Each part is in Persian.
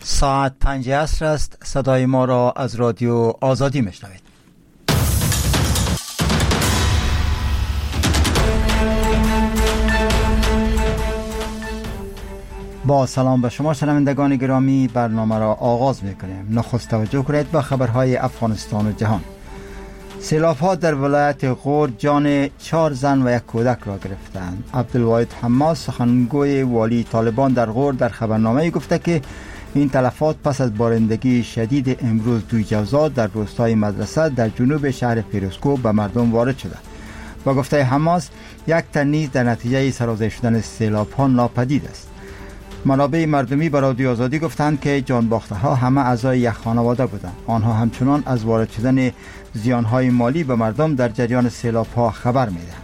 ساعت 5 عصر است. صدای ما را از رادیو آزادی میشنوید. با سلام به شما شنوندگان گرامی، برنامه را آغاز میکنیم. نخست توجه کنید به خبرهای افغانستان و جهان. سیلاب‌ها در ولایت غور جان 4 زن و 1 کودک را گرفتند. عبدالواحد حماس، سخنگوی والی طالبان در غور، در خبرنامه گفته که این تلفات پس از بارندگی شدید امروز دوی جوزا در روستای مدرسه در جنوب شهر پیروزکو به مردم وارد شده. با گفته حماس، 1 تن نیز در نتیجه سرازیر شدن سیلاب‌ها ناپدید است. منابع مردمی به رادیو آزادی گفتند که جانباخته ها همه اعضای یک خانواده بودند. آنها همچنان از وارد شدن زیانهای مالی به مردم در جریان سیلاب ها خبر میدهند.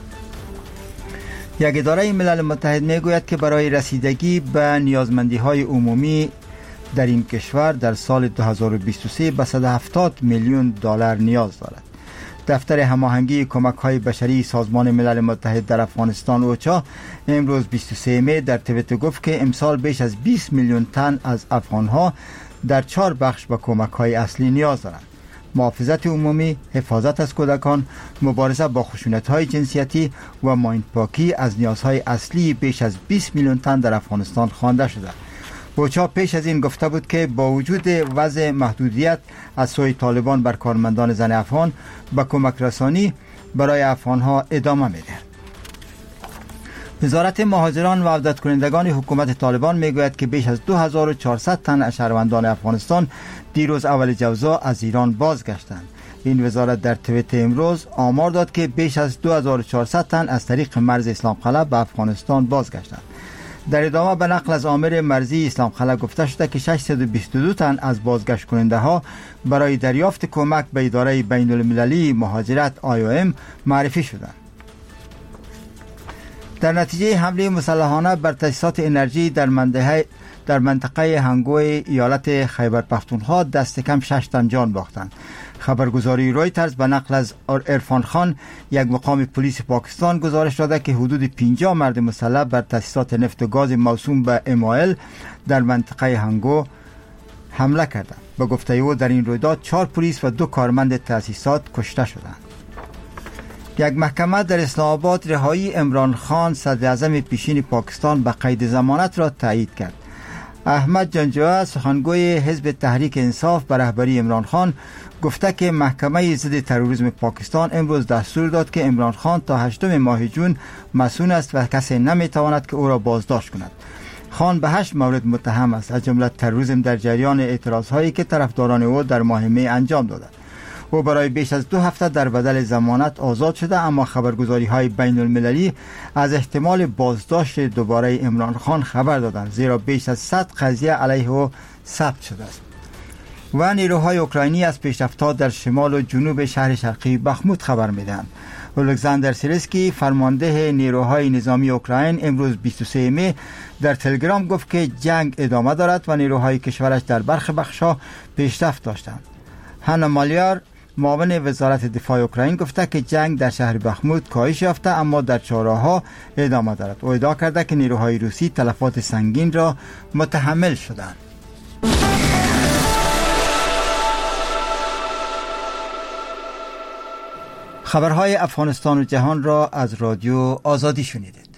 یک اداره ملل متحد میگوید که برای رسیدگی به نیازمندی های عمومی در این کشور در سال 2023 به 170 میلیون دلار نیاز دارد. دفتر هماهنگی کمک‌های بشری سازمان ملل متحد در افغانستان اوچا امروز 23 می در توییتر گفت که امسال بیش از 20 میلیون تن از افغان‌ها در 4 بخش به کمک‌های اصلی نیاز دارند: محافظت عمومی، حفاظت از کودکان، مبارزه با خشونت‌های جنسیتی و مایندپاکی از نیازهای اصلی بیش از 20 میلیون تن در افغانستان خوانده شده. اوچا پیش از این گفته بود که با وجود وضع محدودیت از سوی طالبان بر کارمندان زن افغان به کمک رسانی برای افغانها ادامه میده. وزارت مهاجران و عودت کنندگان حکومت طالبان میگوید که بیش از 2400 تن از شهروندان افغانستان دیروز اول جوزا از ایران بازگشتند. این وزارت در توییتر امروز آمار داد که بیش از 2400 تن از طریق مرز اسلام قلعه به افغانستان بازگشتند. در ادامه به نقل از آمر مرزی اسلام قلعه گفته شده که 622 تن از بازگشت کننده ها برای دریافت کمک به اداره بین المللی مهاجرت IOM معرفی شدند. در نتیجه حمله مسلحانه بر تاسیسات انرژی در منطقه هنگوی ایالت خیبر پختونخوا دست کم 6 تن جان باختند. خبرگزاری رویترز به نقل از عرفان خان، یک مقام پلیس پاکستان، گزارش داده که حدود 50 مرد مسلح بر تاسیسات نفت و گاز موسوم به MOL در منطقه هنگو حمله کردند. به گفته او در این رویداد 4 پلیس و 2 کارمند تاسیسات کشته شدند. یک محکمه در اسلام آباد رهایی عمران خان، صدر اعظم پیشین پاکستان، به قید ضمانت را تایید کرد. احمد جانجوه، سخنگوی حزب تحریک انصاف به رهبری عمران خان، گفته که محکمه ضد تروریسم پاکستان امروز دستور داد که عمران خان تا 8 ماه جون مسئول است و کسی نمیتواند که او را بازداشت کند. خان به 8 مورد متهم است، از جمله تروریسم در جریان اعتراضهایی که طرفداران او در ماه می انجام دادند. او برای بیش از 2 هفته در بدل ضمانت آزاد شده، اما خبرگزاری های بین المللی از احتمال بازداشت دوباره عمران خان خبر دادند، زیرا بیش از 100 قضیه علیه او ثبت شده است. و نیروهای اوکراینی از پیشرفت‌ها در شمال و جنوب شهر شرقی بخموت خبر میدهند. الکساندر سیرسکی، فرمانده نیروهای نظامی اوکراین، امروز 23 می در تلگرام گفت که جنگ ادامه دارد و نیروهای کشورش در برخی بخش‌ها پیشرفت داشتند. هانا مالیار، معاون وزارت دفاع اوکراین، گفته که جنگ در شهر بخموت کاهش یافته اما در چهارراه‌ها ادامه دارد. او ادعا کرده که نیروهای روسی تلفات سنگین را متحمل شدند. خبرهای افغانستان و جهان را از رادیو آزادی شنیدید.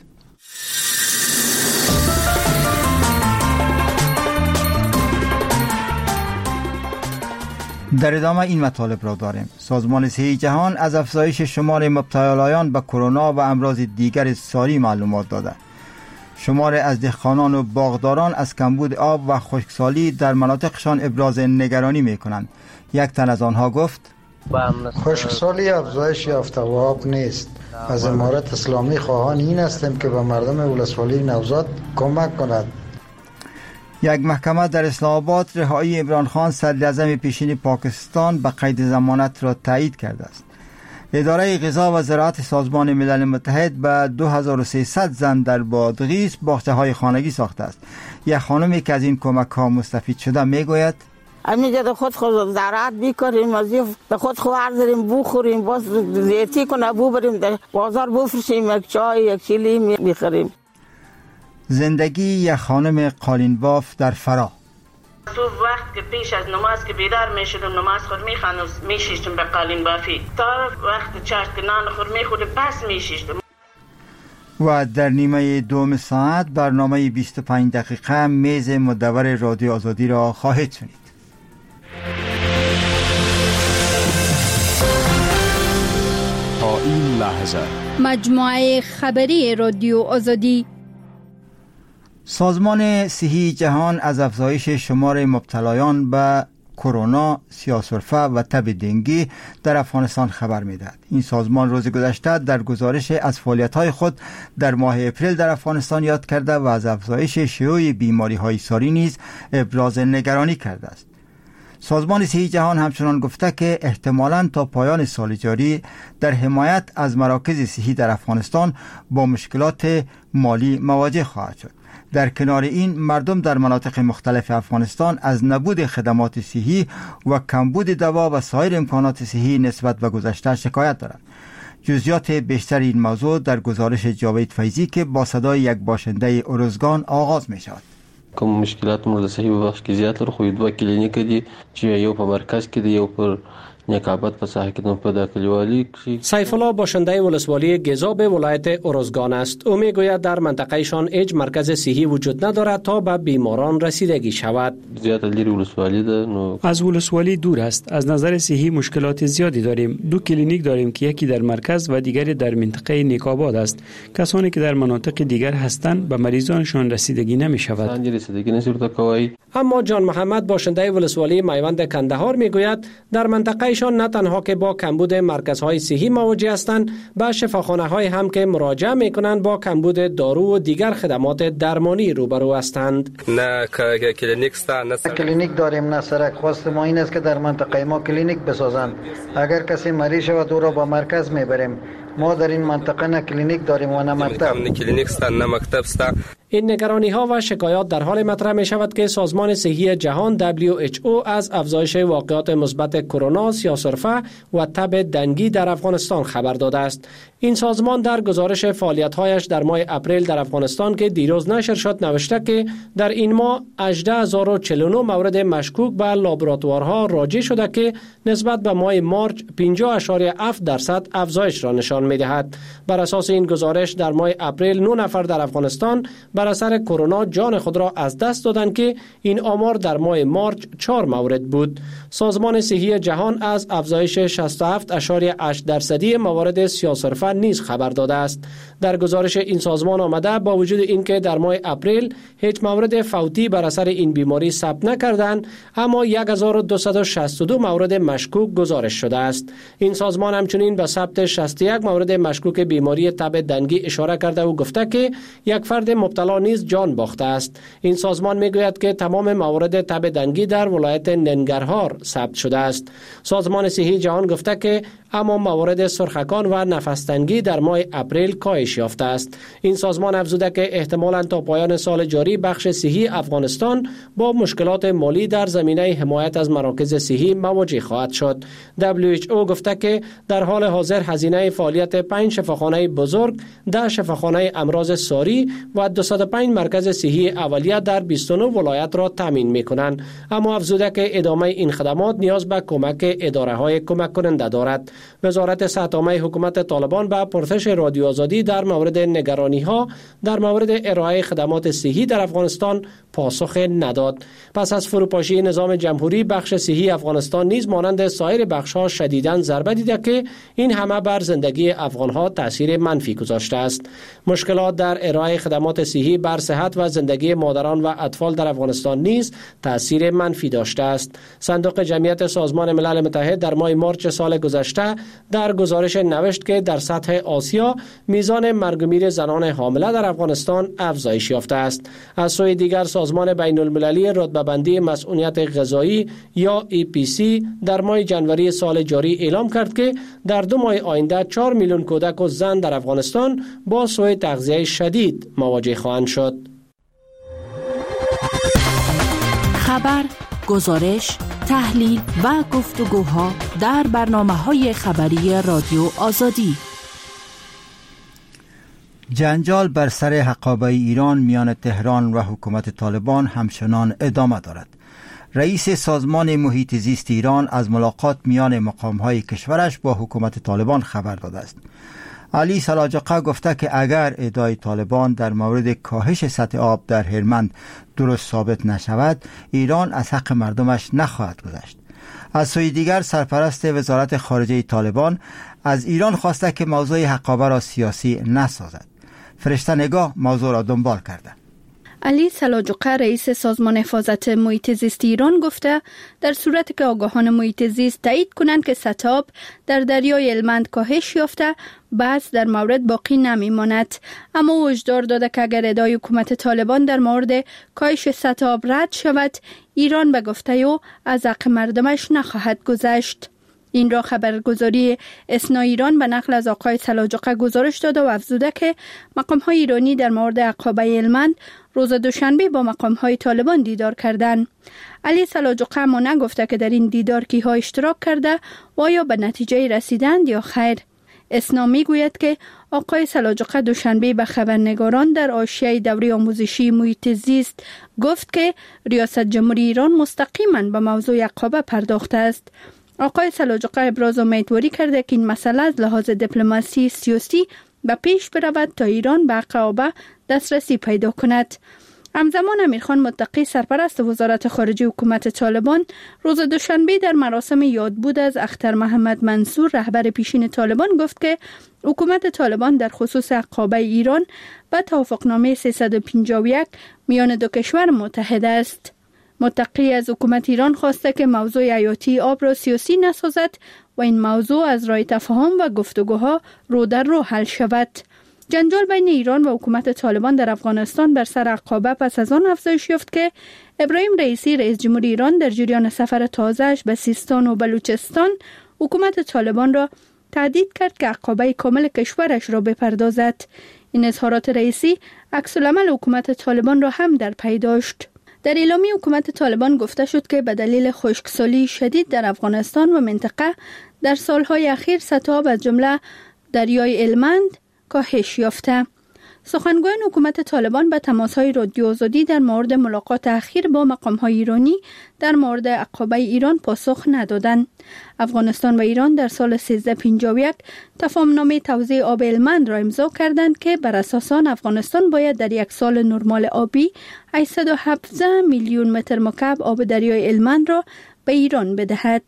در ادامه این مطالب را داریم. سازمان صحی جهان از افزایش شمار مبتلایان به کرونا و امراض دیگر ساری معلومات داده. شمار از دهقانان و باغداران از کمبود آب و خشکسالی در مناطقشان ابراز نگرانی می‌کنند. یک تن از آنها گفت: خشکسالی افزایش یافته و آب نیست. از امارت اسلامی خواهان این هستیم که به مردم ولسوالی نوزاد کمک کند. یک محکمه در اسلام آباد رهایی عمران خان، صدر اعظم پیشین پاکستان، به قید ضمانت را تایید کرده است. اداره غذا و زراعت سازمان ملل متحد به 2300 زن در بادغیس باغچه‌های خانگی ساخته است. یک خانمی که از این کمک‌ها مستفید شده میگوید: همینجا خود زراعت بیکاریم، از خود خوار داریم بخوریم، باز زیتی کنه بریم در بازار بفروشیم، یک چای یک چیلی میخریم. زندگی یک خانم قالین باف در فرا. تو وقت که پیش از نماز که بیدار میشدم نماز خود میشیشتم به قالین بافی تا وقت چاشت که نان خود میخورد پس میشیشتم. و در نیمه دوم ساعت برنامه 25 دقیقه میز مدور رادیو آزادی را خواهید شنید. تا این لحظه مجموعه خبری رادیو آزادی. سازمان صحی جهان از افزایش شمار مبتلایان به کرونا، سیاه‌سرفه و تب دنگی در افغانستان خبر می‌دهد. این سازمان روز گذشته در گزارش از فعالیت‌های خود در ماه اپریل در افغانستان یاد کرده و از افزایش شیوع بیماری‌های ساری نیز ابراز نگرانی کرده است. سازمان صحی جهان همچنان گفته که احتمالاً تا پایان سال جاری در حمایت از مراکز صحی در افغانستان با مشکلات مالی مواجه خواهد شد. در کنار این مردم در مناطق مختلف افغانستان از نبود خدمات صحی و کمبود دوا و سایر امکانات صحی نسبت به گذشته شکایت دارند. جزئیات بیشتر این موضوع در گزارش جاوید فیضی که با صدای یک باشنده ارزگان آغاز می شود. کوم مشکلات مورد صحی په بخش کې زیات لري خو دوه کلینیک دي چې یو په مرکز کې دی یو پر نقابت په ساحه کې نو په کلیوالي کې. سیف الله باشنده ولسوالی گزاب ولایت ارزگان است. او میگوید در منطقهشان هیچ مرکز صحی وجود ندارد تا به بیماران رسیدگی شود. زیات لري ولسوالی ده نو از ولسوالی دور است. از نظر صحی مشکلات زیادی داریم. 2 کلینیک داریم که یکی در مرکز و دیگری در منطقه نیکاباد است. کسانی که در مناطق دیگر هستند به مریضانشان رسیدگی نمی شود. اما جان محمد باشنده ولسوالی میوند کندهار میگوید در منطقهشان نه تنها که با کمبود مرکزهای صحی مواجه هستند، به شفاخانه‌های هم که مراجعه میکنند با کمبود دارو و دیگر خدمات درمانی روبرو هستند. نه کلینیک است، نه کلینیک داریم، نه سرک. خواست ما این است که در منطقه ما کلینیک بسازند. اگر کسی مریض شود او را با مرکز میبریم. ما در این منطقه نه کلینیک داریم و نه مکتب. نه کلینیک است، نه مکتب است. این نگرانی ها و شکایات در حال مطرح می شود که سازمان صحی جهان WHO از افزایش واقعات مثبت کرونا، سیاه‌سرفه و تب دنگی در افغانستان خبر داده است. این سازمان در گزارش فعالیت‌هایش در ماه اپریل در افغانستان که دیروز نشر شد نوشته که در این ماه 18049 مورد مشکوک به لابراتوارها راجع شده که نسبت به ماه مارچ 50.7% افزایش را نشان می‌دهد. بر اساس این گزارش در ماه اپریل 9 نفر در افغانستان بر اثر کرونا جان خود را از دست دادند که این آمار در ماه مارچ 4 مورد بود. سازمان صحی جهان از افزایش 67.8% موارد سیاه‌سرفه نیز خبر داده است. در گزارش این سازمان آمده با وجود اینکه در ماه اپریل هیچ مورد فوتی بر اثر این بیماری ثبت نکردند، اما 1262 مورد مشکوک گزارش شده است. این سازمان همچنین به ثبت 61 مورد مشکوک بیماری تب دنگی اشاره کرده و گفته که یک فرد مبتلا نیز جان باخته است. این سازمان میگوید که تمام موارد تب دنگی در ولایت ننگرهار ثبت شده است. سازمان صحی جهان گفته که اما موارد سرخکان و نفس تنگی در ماه اپریل کاهش یافته است. این سازمان افزوده که احتمالاً تا پایان سال جاری بخش صحی افغانستان با مشکلات مالی در زمینه حمایت از مراکز صحی مواجه خواهد شد. WHO گفته که در حال حاضر هزینه فعالیت 5 شفاخانه بزرگ، 10 شفاخانه امراض ساری و 205 مرکز صحی اولیه در 29 ولایت را تامین می‌کنند. اما افزوده که ادامه این خدمات نیاز به کمک اداره‌های کمک کننده دارد. وزارت صحت عامه حکومت طالبان به پرسش رادیو آزادی در مورد نگرانی‌ها در مورد ارائه خدمات صحی در افغانستان پاسخ نداد. پس از فروپاشی نظام جمهوری بخش صحی افغانستان نیز مانند سایر بخش‌ها شدیداً ضربه دیده که این همه بر زندگی افغان‌ها تاثیر منفی گذاشته است. مشکلات در ارائه خدمات صحی بر صحت و زندگی مادران و اطفال در افغانستان نیز تاثیر منفی داشته است. صندوق جمعیت سازمان ملل متحد در ماه مارچ سال گذشته در گزارش نوشت که در سطح آسیا میزان مرگ و میر زنان حامله در افغانستان افزایش یافته است. از سوی دیگر سازمان بین المللی رتبه‌بندی مسئولیت غذایی یا EPC در ماه جنوری سال جاری اعلام کرد که در 2 ماه آینده 4 میلیون کودک و زن در افغانستان با سوء تغذیه شدید مواجه خواهند شد. خبر، گزارش، تحلیل و گفتگوها در برنامه‌های خبری رادیو آزادی. جنجال بر سر حقابه ایران میان تهران و حکومت طالبان همچنان ادامه دارد. رئیس سازمان محیط زیست ایران از ملاقات میان مقام‌های کشورش با حکومت طالبان خبر داده است. علی سلاجقه گفته که اگر ادعای طالبان در مورد کاهش سطح آب در هلمند درست ثابت نشود، ایران از حق مردمش نخواهد گذشت. از سوی دیگر سرپرست وزارت خارجه طالبان از ایران خواسته که موضوع حقابه را سیاسی نسازد. فرشته نگاه موضوع را دنبال کرده. علی سلاجقه رئیس سازمان حفاظت محیط زیست ایران گفته در صورتی که آگاهان محیط زیست تایید کنند که سطح آب در دریای هلمند کاهش یافته، بحث در مورد باقی نمیماند. اما او هشدار داده که اگر ادعای حکومت طالبان در مورد کاهش سطح آب رد شود، ایران به گفته او از حق مردمش نخواهد گذشت. این را خبرگزاری اسنا ایران به نقل از آقای سلاجقه گزارش داده و افزوده که مقام‌های ایرانی در مورد عقابه هلمند روز دوشنبه با مقام‌های طالبان دیدار کردند. علی سلاجقه ما نگفته که در این دیدار کیها اشتراک کرده و یا به نتیجه رسیدند یا خیر. اسنا میگوید که آقای سلاجقه دوشنبه به خبرنگاران در حاشیه دوره آموزشی محیط زیست گفت که ریاست جمهوری ایران مستقیما به موضوع عقابه پرداخته است. آقای سلاجقه ابراز امیدواری کرده که این مسئله از لحاظ دیپلماسی سیاسی به پیش برود تا ایران به عقابه دسترسی پیدا کند. همزمان امیرخان متقی سرپرست وزارت خارجه حکومت طالبان روز دوشنبه در مراسم یادبود از اختر محمد منصور رهبر پیشین طالبان گفت که حکومت طالبان در خصوص عقابه ایران به توافقنامه 351 میان دو کشور متحد است. متقی از حکومت ایران خواسته که موضوع حیاتی آب را سیاسی نسازد و این موضوع از راه تفاهم و گفتگوها رو در رو حل شود. جنجال بین ایران و حکومت طالبان در افغانستان بر سر عقابه پس از آن افزایش یافت که ابراهیم رئیسی رئیس جمهوری ایران در جریان سفر تازه‌اش به سیستان و بلوچستان حکومت طالبان را تهدید کرد که عقابه کامل کشورش را بپردازد. این اظهارات رئیسی عکس العمل حکومت طالبان را هم در پی داشت. در اعلامیه حکومت طالبان گفته شد که به دلیل خشکسالی شدید در افغانستان و منطقه در سالهای اخیر سطح آب از جمله دریای هلمند کاهش یافته. سخنگویان حکومت طالبان به تماس‌های رادیو آزادی در مورد ملاقات اخیر با مقام‌های ایرانی در مورد عقابه ایران پاسخ ندادند. افغانستان و ایران در سال 1351 تفاهمنامه توزیع آب هلمند را امضا کردند که بر اساس آن افغانستان باید در یک سال نرمال آبی 817 میلیون متر مکعب آب دریای هلمند را به ایران بدهد.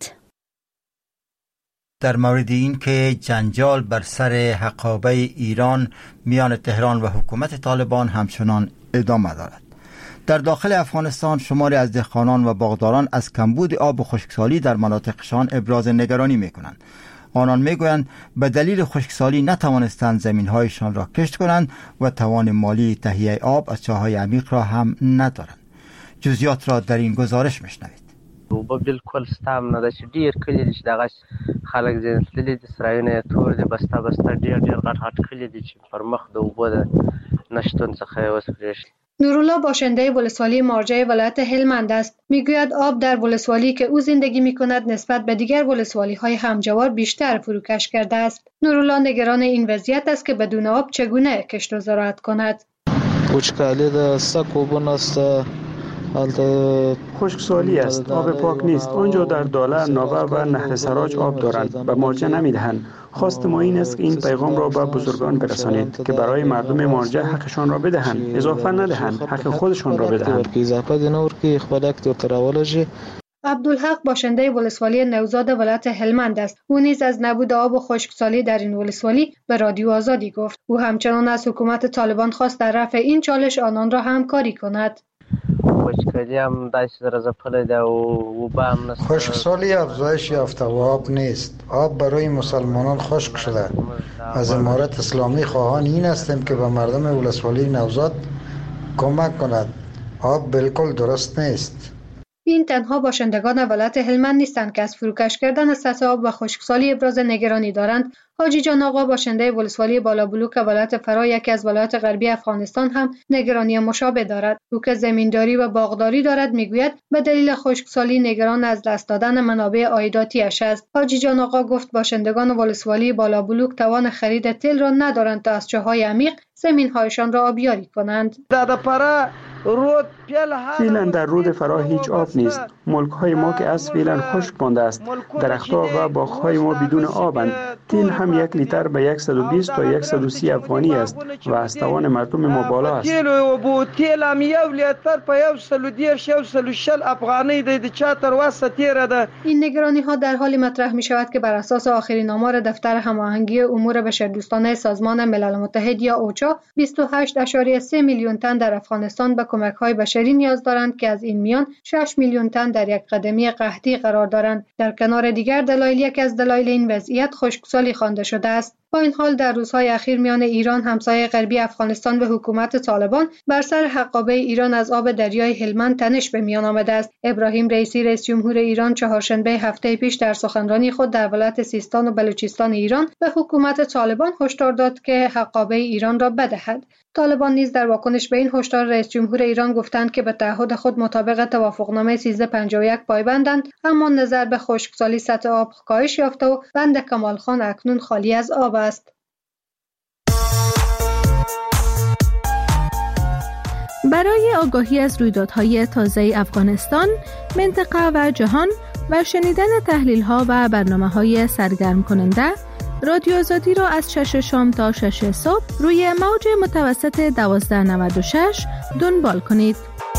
در مورد این که جنجال بر سر عقابه ایران میان تهران و حکومت طالبان همچنان ادامه دارد. در داخل افغانستان شماری از دهقانان و باغداران از کمبود آب و خشکسالی در مناطقشان ابراز نگرانی میکنند. آنان میگویند به دلیل خشکسالی نتوانستند زمینهایشان را کشت کنند و توان مالی تهیه آب از چاهای عمیق را هم ندارند. جزئیات را در این گزارش میشنوید. اوبه بالکل ستام نه ده چې ډیر کلی دي چې دغه خلک ځینې د سرایونه تور دي بسته ډیر غټ کلی دي چې پر مخ د اوبه د نشتون څخه وسپریش. نورالله باشنده ولسوالی مارجه ولایت هلمند است. میگوید آب در ولسوالی که او زندگی میکند نسبت به دیگر ولسوالی های همجوار بیشتر فروکش کرده است. نورالله نگران این وضعیت است که بدون آب چگونه کشت و زراعت کند. وچکالی د سک اوبه نسته، خشکسالی است، آب پاک نیست. آنجا در داله، ناوه و نهر سراج آب دارند، به مارجه نمیدهند. خواست ما این است که این پیغام را به بزرگان برسانید که برای مردم مارجه حقشان را بدهند، اضافه ندهند، حق خودشان را بدهند. عبدالحق باشنده ولسوالی نوزاد ولایت هلمند است. او نیز از نبود آب و خشکسالی در این ولسوالی به رادیو آزادی گفت. او همچنان از حکومت طالبان خواست در رفع این چالش آنان را همکاری کند. خشکسالی افزایش یافته و آب نیست. آب برای مسلمانان خشک شده. از امارت اسلامی خواهان این هستیم که به مردم ولسوالی نوزاد کمک کند. آب بالکل درست نیست. این تنها باشندگان ولایت هلمند نیستند که از فروکش کردن سطح آب و خشکسالی ابراز نگرانی دارند. حاجی جان آقا باشنده ولسوالی بالا بلوک ولایت فرا یکی از ولایات غربی افغانستان هم نگرانی مشابه دارد. او که زمینداری و باغداری دارد میگوید به دلیل خشکسالی نگران از دست دادن منابع عایداتی‌اش است. حاجی جان آقا گفت باشندگان ولسوالی بالا بلوک توان خرید تل را ندارند تا از چاهای عمیق زمین‌هایشان را آبیاری کنند. در پره فعلا در رود فرا هیچ آب نیست. ملک های ما که از فعلا خشک مانده است. درختها و باغ های ما بدون آبند. تیل هم 1 لیتر به 120 تا 130 افغانی است و از توان مردم ما بالا است. تیل هم 1 لیتر په 110 افغانی د چا تر وسه تیره ده. این نگرانی ها در حالی مطرح می شود که بر اساس آخرین آمار دفتر هماهنگی امور بشردوستانه سازمان ملل متحد یا اوچا 28.3 میلیون تن در افغانستان به کمک های بشری نیاز دارند که از این میان 6 میلیون تن در یک قدمی قحطی قرار دارند. در کنار دیگر دلایل یکی از دلایل این وضعیت خشکسالی خوانده شده است. با این حال در روزهای اخیر میان ایران همسایه غربی افغانستان و حکومت طالبان بر سر حقابه ایران از آب دریای هلمند تنش به میان آمده است. ابراهیم رئیسی رئیس جمهور ایران چهارشنبه هفته پیش در سخنرانی خود در ولایت سیستان و بلوچستان ایران به حکومت طالبان هشدار داد که حقابه ایران را بدهد. طالبان نیز در واکنش به این هشدار رئیس جمهور ایران گفتند که به تعهد خود مطابق توافقنامه 1351 پایبندند، اما نظر به خشکسالی سطح آب کاهش یافته و بند کمال خان اکنون خالی از آب است. برای آگاهی از رویدادهای تازه افغانستان، منطقه و جهان و شنیدن تحلیل‌ها و برنامه‌های سرگرم کننده، رادیو آزادی را از 6 شام تا 6 صبح روی موج متوسط 1296 دنبال کنید.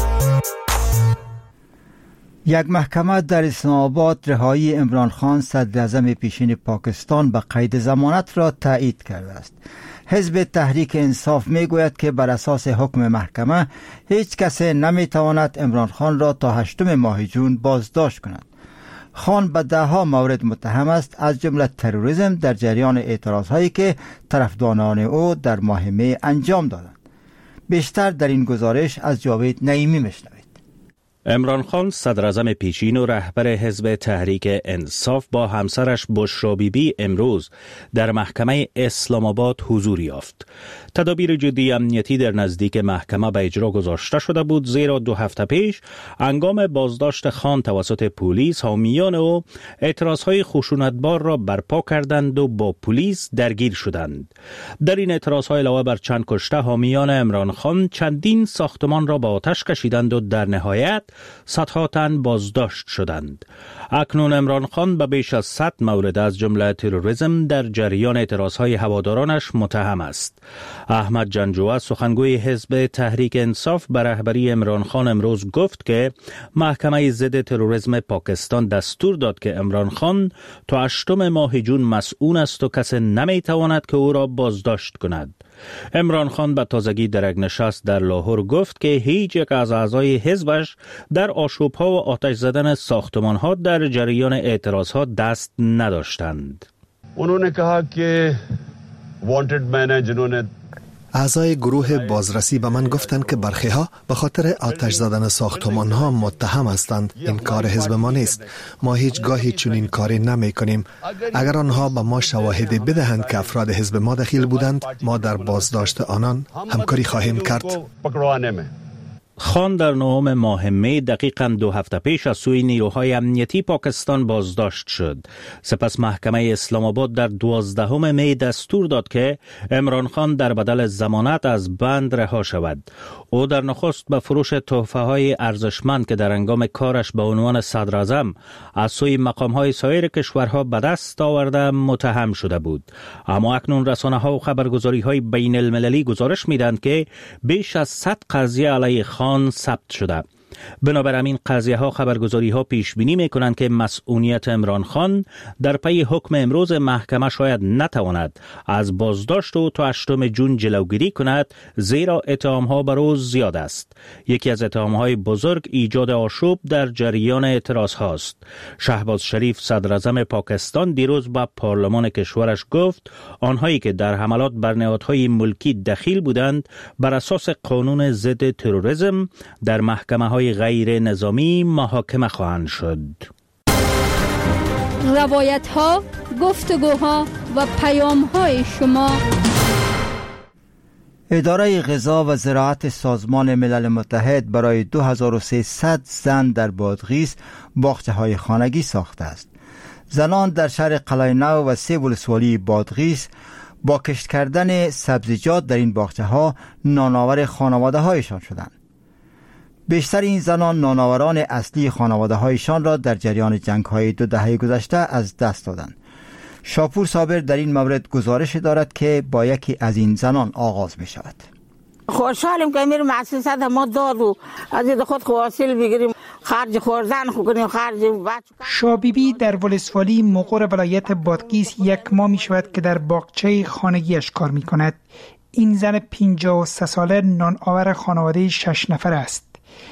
یک محکمه در اسلام آباد رهایی عمران خان صدر اعظم پیشین پاکستان به قید ضمانت را تایید کرده است. حزب تحریک انصاف می گوید که بر اساس حکم محکمه هیچ کس نمی تواند عمران خان را تا 8 ماه جون بازداشت کند. خان به 10 مورد متهم است، از جمله تروریسم در جریان اعتراضهایی که طرفداران او در ماه می انجام دادند. بیشتر در این گزارش از جاوید نعیمی میشنوید. عمران خان صدر اعظم پیشین و رهبر حزب تحریک انصاف با همسرش بشرا بیبی امروز در محکمه اسلام آباد حضور یافت. تدابیر جدی امنیتی در نزدیک محکمه به اجرا گذاشته شده بود، زیرا 2 هفته پیش هنگام بازداشت خان توسط پلیس حامیان او اعتراضهای خشونتبار را برپا کردند و با پلیس درگیر شدند. در این اعتراضهای علاوه بر چند کشته، حامیان عمران خان چندین ساختمان را با آتش کشیدند و در نهایت صدها تن بازداشت شدند. اکنون عمران خان به بیش از 100 مورد از جمله تروریسم در جریان اعتراضهای هوادارانش متهم است. احمد جنجوه سخنگوی حزب تحریک انصاف به رهبری عمران خان امروز گفت که محکمه ضد تروریسم پاکستان دستور داد که عمران خان تا 8 ماه جون مسئول است و کسی نمیتواند که او را بازداشت کند. عمران خان به تازگی در یک نشست در لاهور گفت که هیچ یک از اعضای حزبش در آشوب‌ها و آتش زدن ساختمان‌ها در جریان اعتراض‌ها دست نداشتند. उन्होंने कहा कि वांटेड मैन है जिन्होंने اعضای گروه بازرسی به من گفتند که برخی ها به خاطر آتش زدن ساختمان ها متهم هستند. این کار حزب ما نیست. ما هیچگاهی چنین کاری نمی کنیم. اگر آنها به ما شواهدی بدهند که افراد حزب ما دخیل بودند، ما در بازداشت آنان همکاری خواهیم کرد. خان در 9 ماه می دقیقاً 2 هفته پیش از سوی نیروهای امنیتی پاکستان بازداشت شد. سپس محکمه اسلام آباد در 12 می دستور داد که عمران خان در بدل ضمانت از بند رها شود. او در نخست به فروش تحفه‌های ارزشمند که در هنگام کارش به عنوان صدر اعظم از سوی مقام‌های سایر کشورها به دست آورده متهم شده بود. اما اکنون رسانه‌ها و خبرگزاری‌های بین المللی گزارش می‌دهند که بیش از 100 قضیه علیه خان ثبت شده. بنابر همین قضیه ها خبرگزاری ها پیش بینی می کنند که مسئولیت عمران خان در پی حکم امروز محکمه شاید نتواند از بازداشت و تا 8 جون جلوگیری کند، زیرا اتهام ها بر او زیاد است. یکی از اتهام های بزرگ ایجاد آشوب در جریان اعتراض هاست. شهباز شریف صدر اعظم پاکستان دیروز با پارلمان کشورش گفت آنهایی که در حملات بر نهادهای ملکی دخیل بودند بر اساس قانون ضد تروریسم در محکمه های غیر نظامی محاکمه خواهند شد. روایت ها، گفتگوها و پیام های شما. اداره غذا و زراعت سازمان ملل متحد برای 2300 زن در بادغیس باغچه های خانگی ساخته است. زنان در شهر قلعه نو و 3 ولسوالی بادغیس با کشت کردن سبزیجات در این باغچه ها نانآور خانواده هایشان شدند. بیشتر این زنان نانآوران اصلی خانواده هایشان را در جریان جنگ های 2 دهه گذشته از دست دادند. شاپور صابر در این مورد گزارش دارد که با یکی از این زنان آغاز می شود. خوشحالیم که میریم مؤسسات ما دادو از خود حاصل بگیریم، خرج خوردن کنیم، خرج بچه. شابیبی در ولسوالی مقر ولایت بادغیس 1 ماه می شود که در باغچه خانگیش کار می کند. این زن 53 ساله نانآور خانواده 6 نفر است.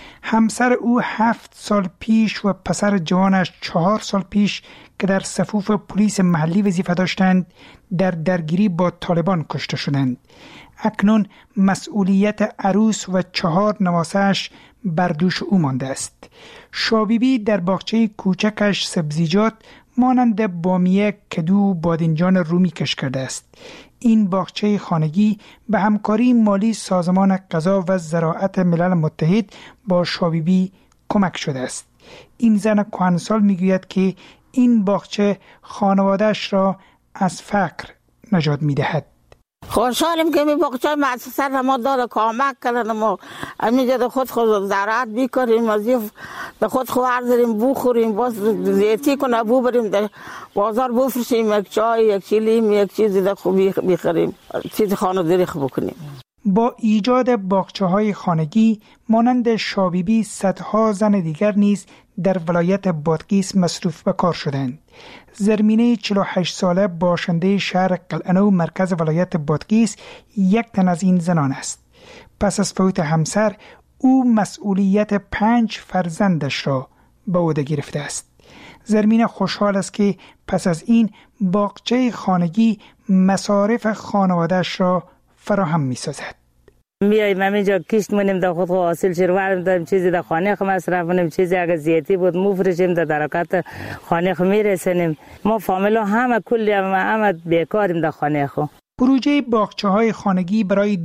همسر او 7 سال پیش و پسر جوانش 4 سال پیش که در صفوف پلیس محلی وظیفه داشتند در درگیری با طالبان کشته شدند. اکنون مسئولیت عروس و 4 نواسه‌اش بر دوش او مانده است. شابیبی در باغچه کوچکش سبزیجات مانند بامیه، کدو، بادنجان رومی کش کرده است. این باغچه خانگی به همکاری مالی سازمان غذا و زراعت ملل متحد با شابیبی کمک شده است. این زن کهنسال میگوید که این باغچه خانواده‌اش را از فقر نجات میدهد. خوشحالیم که می باغچه مؤسسات ما داد کمک کردن، ما همینجا خود زراعت بیکنیم، از خود خورد داریم بخوریم، باز زیتی کنه بو بریم در بازار بفروشیم، یک چای، یک شیلیم، یک چیزی در خوبی بخریم، چیز خانه‌داری خوب کنیم. با ایجاد باغچه‌های خانگی مانند شابیبی صدها زن دیگر نیز در ولایت بادغیس مصروف به کار شدند. زرمینه 48 ساله باشنده شهر قلعه‌نو مرکز ولایت بادغیس 1 تن از این زنان است. پس از فوت همسر او مسئولیت 5 فرزندش را به عهده گرفته است. زرمینه خوشحال است که پس از این باغچه خانگی مصارف خانواده‌اش را فراهم می‌سازد. میایم همینجا کشت منیم در خود حاصل شروع داریم، چیزی در خانه خم مصرف کنیم، چیزی اگر زیادی بود مفرشیم در درکات خانه خم میرسونیم. ما فامیلا همه کلی همه بیکاریم در خانه خو. پروژه باغچه‌های خانگی برای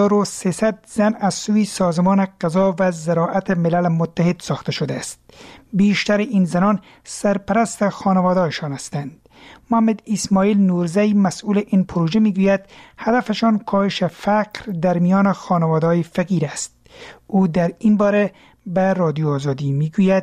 2300 زن از سوی سازمان غذا و زراعت ملل متحد ساخته شده است. بیشتر این زنان سرپرست خانواده‌شان هستند. محمد اسماعیل نورزی مسئول این پروژه میگوید هدفشان کاهش فقر در میان خانواده‌های فقیر است. او در این باره به رادیو آزادی میگوید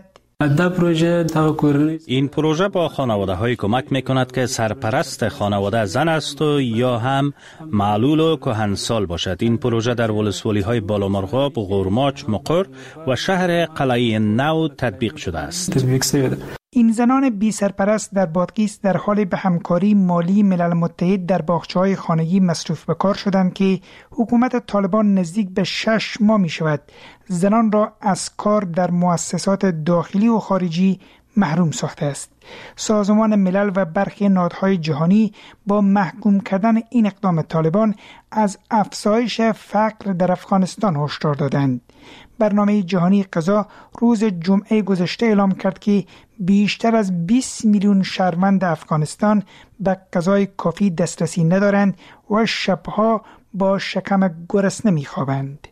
این پروژه با خانواده‌های کمک می‌کند که سرپرست خانواده زن است و یا هم معلول و کهنسال باشد. این پروژه در ولسوالی‌های بالامرغاب، غورماچ، مقر و شهر قلعه نو تطبیق شده است. این زنان بی سرپرست در بادغیس در حال به همکاری مالی ملل متحد در باغچه‌های خانگی مصروف به کار شدند که حکومت طالبان نزدیک به 6 ماه می شود زنان را از کار در مؤسسات داخلی و خارجی محروم ساخته است. سازمان ملل و برخی نهادهای جهانی با محکوم کردن این اقدام طالبان از افزایش فقر در افغانستان هشدار دادند. برنامه جهانی غذا روز جمعه گذشته اعلام کرد که بیشتر از 20 میلیون شهروند افغانستان به غذای کافی دسترسی ندارند و شبها با شکم گرسنه می‌خوابند.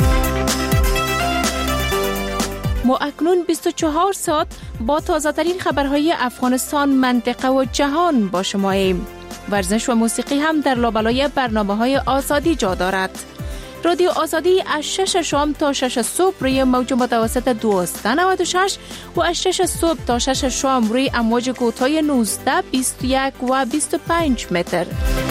ما اکنون 24 ساعت با تازه‌ترین خبرهای افغانستان، منطقه و جهان با شماییم. ورزش و موسیقی هم در لابلای برنامه‌های آزادی جا دارد. رادیو آزادی از 6 شام تا 6 صبح روی موج متوسط 1296 و از 6 صبح تا 6 شام روی امواج کوتاه 19، 21 و 25 متر.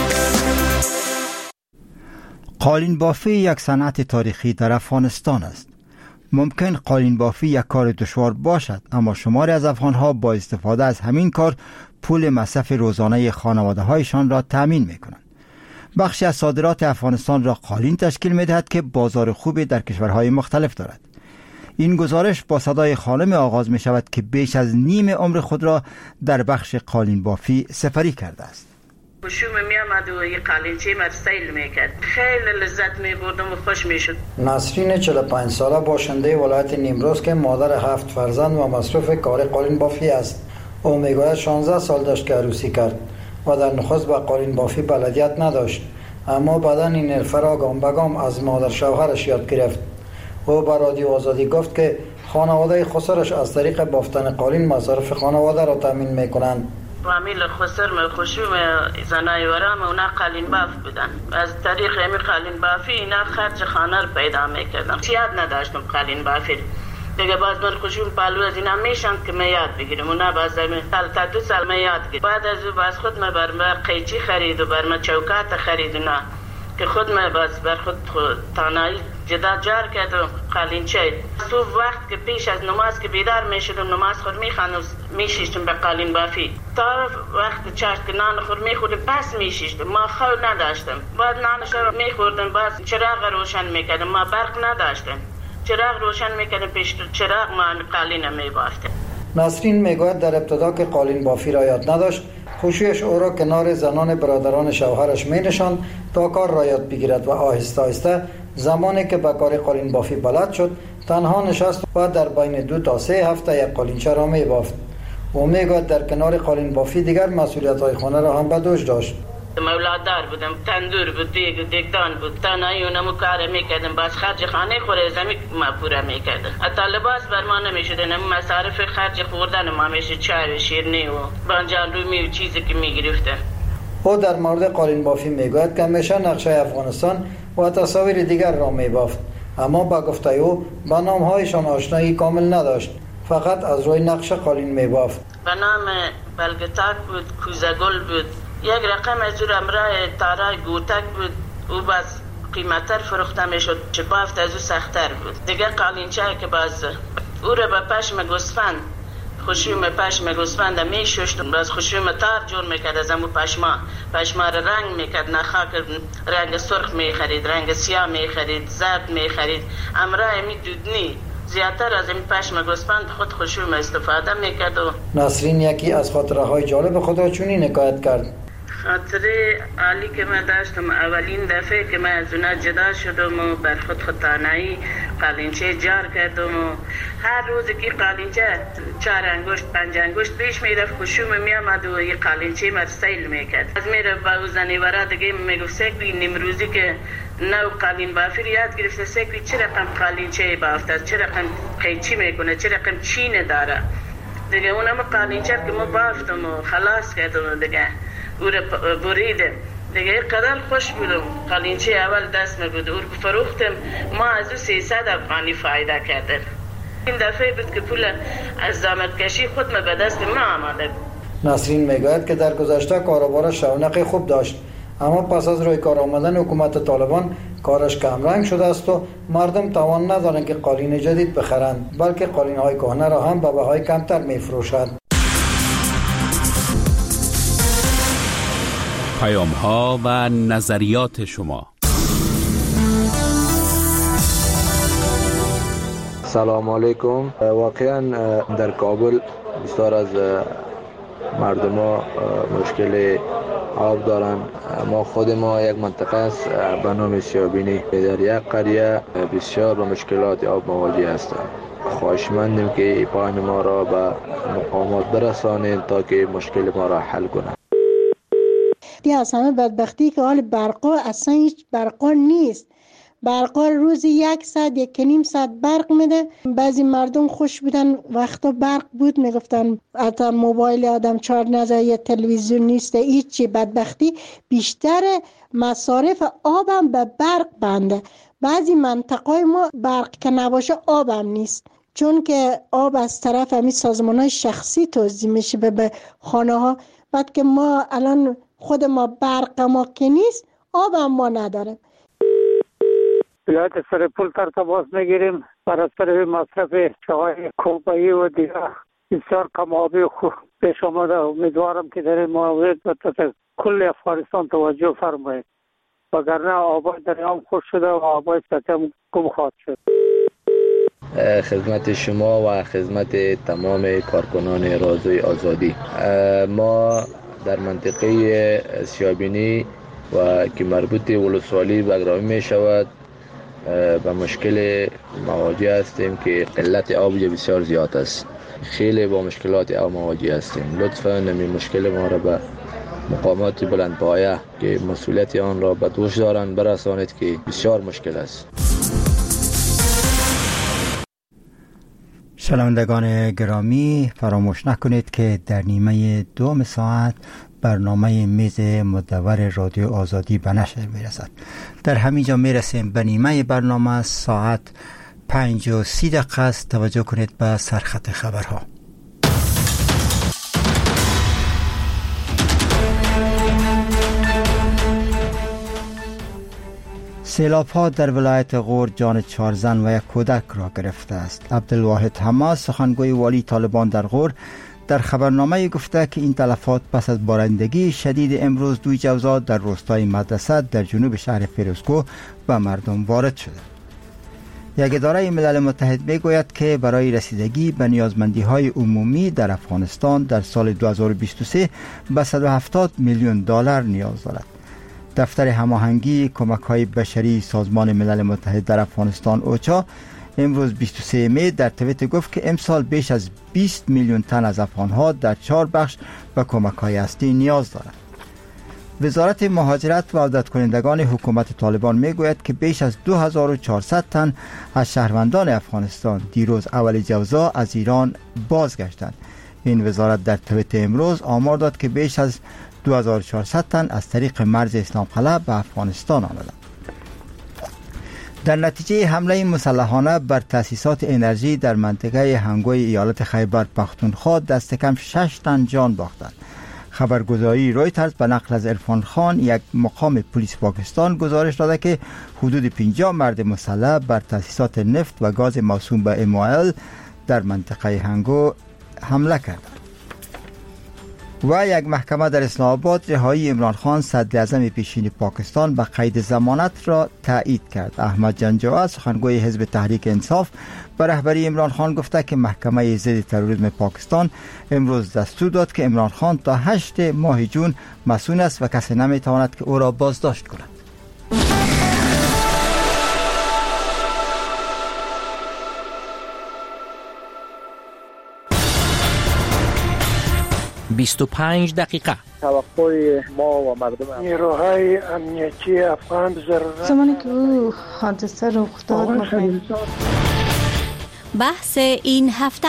قالین بافی یک صنعت تاریخی در افغانستان است. ممکن قالین بافی یک کار دشوار باشد، اما شماری از افغانها با استفاده از همین کار پول مصرف روزانه خانواده هایشان را تأمین می کنند. بخشی از صادرات افغانستان را قالین تشکیل می دهد که بازار خوبی در کشورهای مختلف دارد. این گزارش با صدای خانم آغاز می شود که بیش از نیم عمر خود را در بخش قالین بافی سپری کرده است. خوشم می آمد و این قالینچه مرا سیل میکرد، خیلی لذت می بردم و خوش می شد. نسرین 45 ساله باشنده ولایت نیمروز که مادر 7 فرزند و مصروف کار قالین بافی است. او میگوید 16 سال داشت که عروسی کرد و در نخست به قالین بافی بلدیت نداشت، اما بعدا این حرفه را گام به گام از مادر شوهرش یاد گرفت. او به رادیو آزادی گفت که خانواده خسرش از طریق بافتن قالین مصارف خانواده را تامین میکنند. فامیل خسرم خوشوم زنای ورام اونا قالین باف بودن. از طریق امی قالین بافی اینا خرج خانه رو پیدا میکردم. یاد نداشتم قالین بافی. دیگه باز من خوشوم پالو از اینا میشن که من یاد بگیرم. اونا باز سال تا 2 سال من یاد گرفتم. بعد از باز خود من برم قیچی خرید و برم چوکات خرید اونا که خود من باز بر خود تانایی جدا جار کردم قالینچه. صبح وقت که پیش از نماز که بیدار میشدم نماز خود میشیشتم به قالین بافی تا وقت چاشت که نان خود میخوردم پس میشیشتم. ما خود نداشتم. بعد نانش رو میخوردم باز چراغ روشن میکردم. ما برق نداشتم. چراغ روشن میکردم پیش چراغ ما قالین میبافتم. نسرین میگوید در ابتدا که قالین بافی را یاد نداشت، خوشیش او را کنار زنان برادران شوهرش می نشاند تا کار را یاد بگیرد و آهسته آهسته زمانی که به کار قالین بافی بلد شد تنها نشست و در بین 2 تا 3 هفته یک قالینچه را می بافت. او میگوید در کنار قالین بافی دیگر مسئولیت های خانه را هم به دوش داشت. مولاددار بودم، تندور بود، دیگدان بود، تنهایی اونمو کار میکردم. باز خرج خانه خوره زمین ما پورا میکردم. حتی لباس بر ما نمیشده، مصارف خرج خوردن ما میشه، چای و شیرینی و بانجان رومی و چیزی که میگرفتم. او در مورد قالین بافی میگوید که همیشه نقشه افغانستان و تصاویر دیگر را میبافت، اما با گفته او با نامهایشان آشنایی کامل نداشت، فقط از روی نقشه قالین میبافت. به نام بلگتاک بود، کوزگل بود، یک رقم از او امراه تارای گوتک بود. او باز قیمتر فروخته میشد، چه بافت از او سختر بود. دیگه قالینچه که باز او را به پشم گوسفند، خوشوم پشم گوسفند میشوشت، باز خوشوم تار جور میکرد از امو پشما را رنگ میکرد، نخاک رنگ سرخ میخرید، رنگ سیاه میخرید، زرد میخرید. امراه می دودنی زیادتر از این پشم گوسفند خود خوشوم استفاده میکرد. نسرین یکی از خاطره های جالب خود را چنین حکایت کرد. خاطره عالی که من داشتم اولین دفعه که من از اونا جدا شدم و بر خود تنهایی قالینچه جار کردم و هر روز که قالینچه 4 انگشت 5 انگشت پیش میرفت خوشوم میامد و یه قالینچه مر سیل میکرد. از میره با او زنیواره دیگه میگفت سکوی نمروزی که نو قالین بافی رو یاد گرفته، سکوی چه رقم قالینچه بافته، چه رقم قیچی میکنه، چه رقم چینه داره. دیگه اونم قالینچه که ما بافتم و خلاص کردم دیگه او را بریدم. دیگه قدر خوش بودم. قالینچه اول دست میبود او فروختم، ما از او 300 افغانی فایده کردم. این دفعه بود که پول از زحمت کشی خود ما به دست ما آمده. نسرین میگوید که در گذشته کاروبارش رونق خوب داشت، اما پس از روی کار آمدن حکومت طالبان کارش کمرنگ شده است و مردم توان ندارند که قالین جدید بخرند، بلکه قالین های کهنه را هم به بهای کمتر میفروشد. پیام ها و نظریات شما. سلام علیکم. واقعا در کابل بسیار از مردم ها مشکل آب دارن. ما خود ما یک منطقه است به نام سیابینی، در یک قریه بسیار با مشکلات آب مواجه هستند. خواهشمندیم که پیام ما را به مقامات برسانید تا که مشکل ما را حل کنند. از همه بدبختی که حال برقا اصلا هیچ برقا نیست. برقا روزی 1 ساعت 1.5 ساعت برق میده. بعضی مردم خوش بودن وقتا برق بود میگفتن حتی موبایل آدم چارج نزد، یا تلویزیون نیست، هیچی. بدبختی بیشتر مصارف آبم به برق بنده. بعضی منطقه ما برق که نباشه آبم نیست، چون که آب از طرف همین سازمان‌های شخصی توزیع میشه به خانه ها. بعد که ما الان خود ما برق ما که نیست، آب هم ما نداریم. بیاید سر پول تماس میگیریم برای سر مصرف چای کوبایی و دیگه بسیار کم آبی خوب پیش آمده. امیدوارم که در این مورد کل افغانستان توجه فرمایید، وگرنه آبای دریام خوش شده و آبای سطح کم خواهد شد. خدمت شما و خدمت تمام کارکنان رادیوی آزادی. ما در منطقه سیابینی و که مربوط ولسوالی بگرامی می شود به مشکل مواجه هستیم که قلت آب بسیار زیاد است. خیلی با مشکلات آب مواجه هستیم. لطفاً این مشکل ما را به مقامات بلندپایه که مسئولیت آن را به دوش دارند برسانید که بسیار مشکل است. شنوندگان گرامی، فراموش نکنید که در نیمه دوم ساعت برنامه میز مدور رادیو آزادی به نشر میرسد. در همینجا میرسیم به نیمه برنامه. ساعت 5:30 است. توجه کنید به سرخط خبرها. سیلاب‌ها در ولایت غور جان 4 زن و 1 کودک را گرفته است. عبدالواحد حماس، سخنگوی والی طالبان در غور، در خبرنامه گفته که این تلفات پس از بارندگی شدید امروز 2 جوزا در روستای مدرسه در جنوب شهر فیروزکو به مردم وارد شده. یک اداره ملل متحد میگوید که برای رسیدگی به نیازمندی‌های عمومی در افغانستان در سال 2023 به $170 میلیون نیاز دارد. دفتر هماهنگی کمک‌های بشری سازمان ملل متحد در افغانستان اوچا امروز 23 می در توییتر گفت که امسال بیش از 20 میلیون تن از افغان‌ها در 4 بخش به کمک‌های هستی نیاز دارند. وزارت مهاجرت و عودت کنندگان حکومت طالبان میگوید که بیش از 2400 تن از شهروندان افغانستان دیروز اول جوزا از ایران بازگشتند. این وزارت در توییتر امروز آمار داد که بیش از 2400 تن از طریق مرز اسلام قلعه به افغانستان آمدند. در نتیجه حمله مسلحانه بر تأسیسات انرژی در منطقه هنگوی ایالت خیبر پختونخوا دست کم 6 تن جان باختند. خبرگزاری رویترز به نقل از عرفان خان، یک مقام پلیس پاکستان، گزارش داده که حدود 50 مرد مسلح بر تأسیسات نفت و گاز موسوم به MOL در منطقه هنگو حمله کردند. و یک محکمه در اسلام آباد رهایی عمران خان صدر اعظم پیشین پاکستان به قید ضمانت را تایید کرد. احمد جنجوعه، سخنگوی حزب تحریک انصاف، به رهبری عمران خان گفته که محکمه ضد تروریسم پاکستان امروز دستور داد که عمران خان تا 8 ماه جون مسئول است و کسی نمیتواند که او را بازداشت کند. دقیقه توقع ما و مردم نیروهای امنیتی افغان ضرورت زمانی که او حادثه رخ داد. بحث این هفته.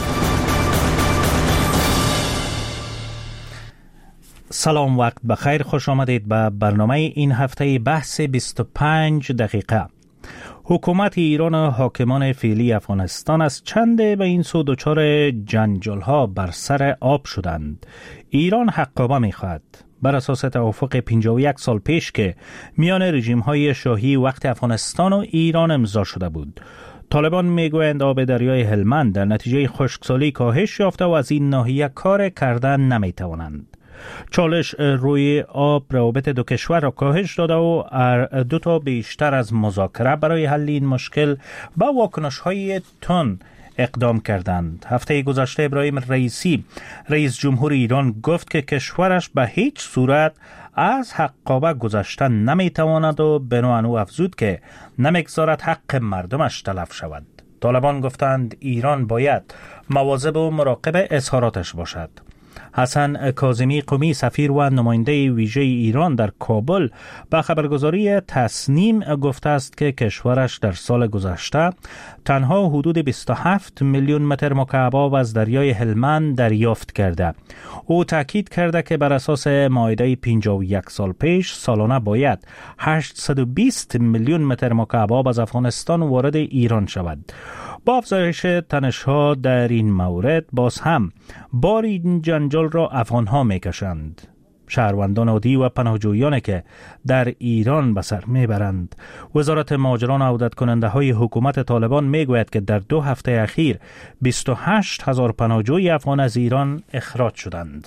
سلام، وقت بخیر، خوش آمدید به برنامه این هفته بحث 25 دقیقه. حکومت ایران و حاکمان فعلی افغانستان از چند به این سو دچار جنجال‌ها بر سر آب شدند. ایران حقابه می‌خواهد بر اساس توافق 51 سال پیش که میان رژیم‌های شاهی وقت افغانستان و ایران امضا شده بود. طالبان میگویند آب دریای هلمند در نتیجه خشکسالی کاهش یافته و از این ناحیه کار کردن نمی‌توانند. چالش روی آب روابط دو کشور را کاهش داده و دو تا بیشتر از مذاکره برای حل این مشکل با واکنش‌های تند اقدام کردند. هفته گذشته ابراهیم رئیسی رئیس جمهور ایران گفت که کشورش به هیچ صورت از حقابه گذشتن نمیتواند و بنابراین او افزود که نمیگذارد حق مردمش تلف شود. طالبان گفتند ایران باید مواظب و مراقب اظهاراتش باشد. حسن کاظمی قمی، سفیر و نماینده ویژه ایران در کابل، به خبرگزاری تصنیم گفته است که کشورش در سال گذشته تنها حدود 27 میلیون متر مکعب آب از دریای هلمند دریافت کرده. او تاکید کرده که بر اساس معاهده 51 سال پیش سالانه باید 820 میلیون متر مکعب آب از افغانستان وارد ایران شود. با افزایش تنش‌ها در این مورد باز هم بار این جنجال را افغان‌ها می‌کشند. شهروندان عادی و پناهجویانی که در ایران به سر میبرند. وزارت مهاجران و عودت کننده های حکومت طالبان میگوید که در 2 هفته اخیر 28,000 پناهجوی افغان از ایران اخراج شدند.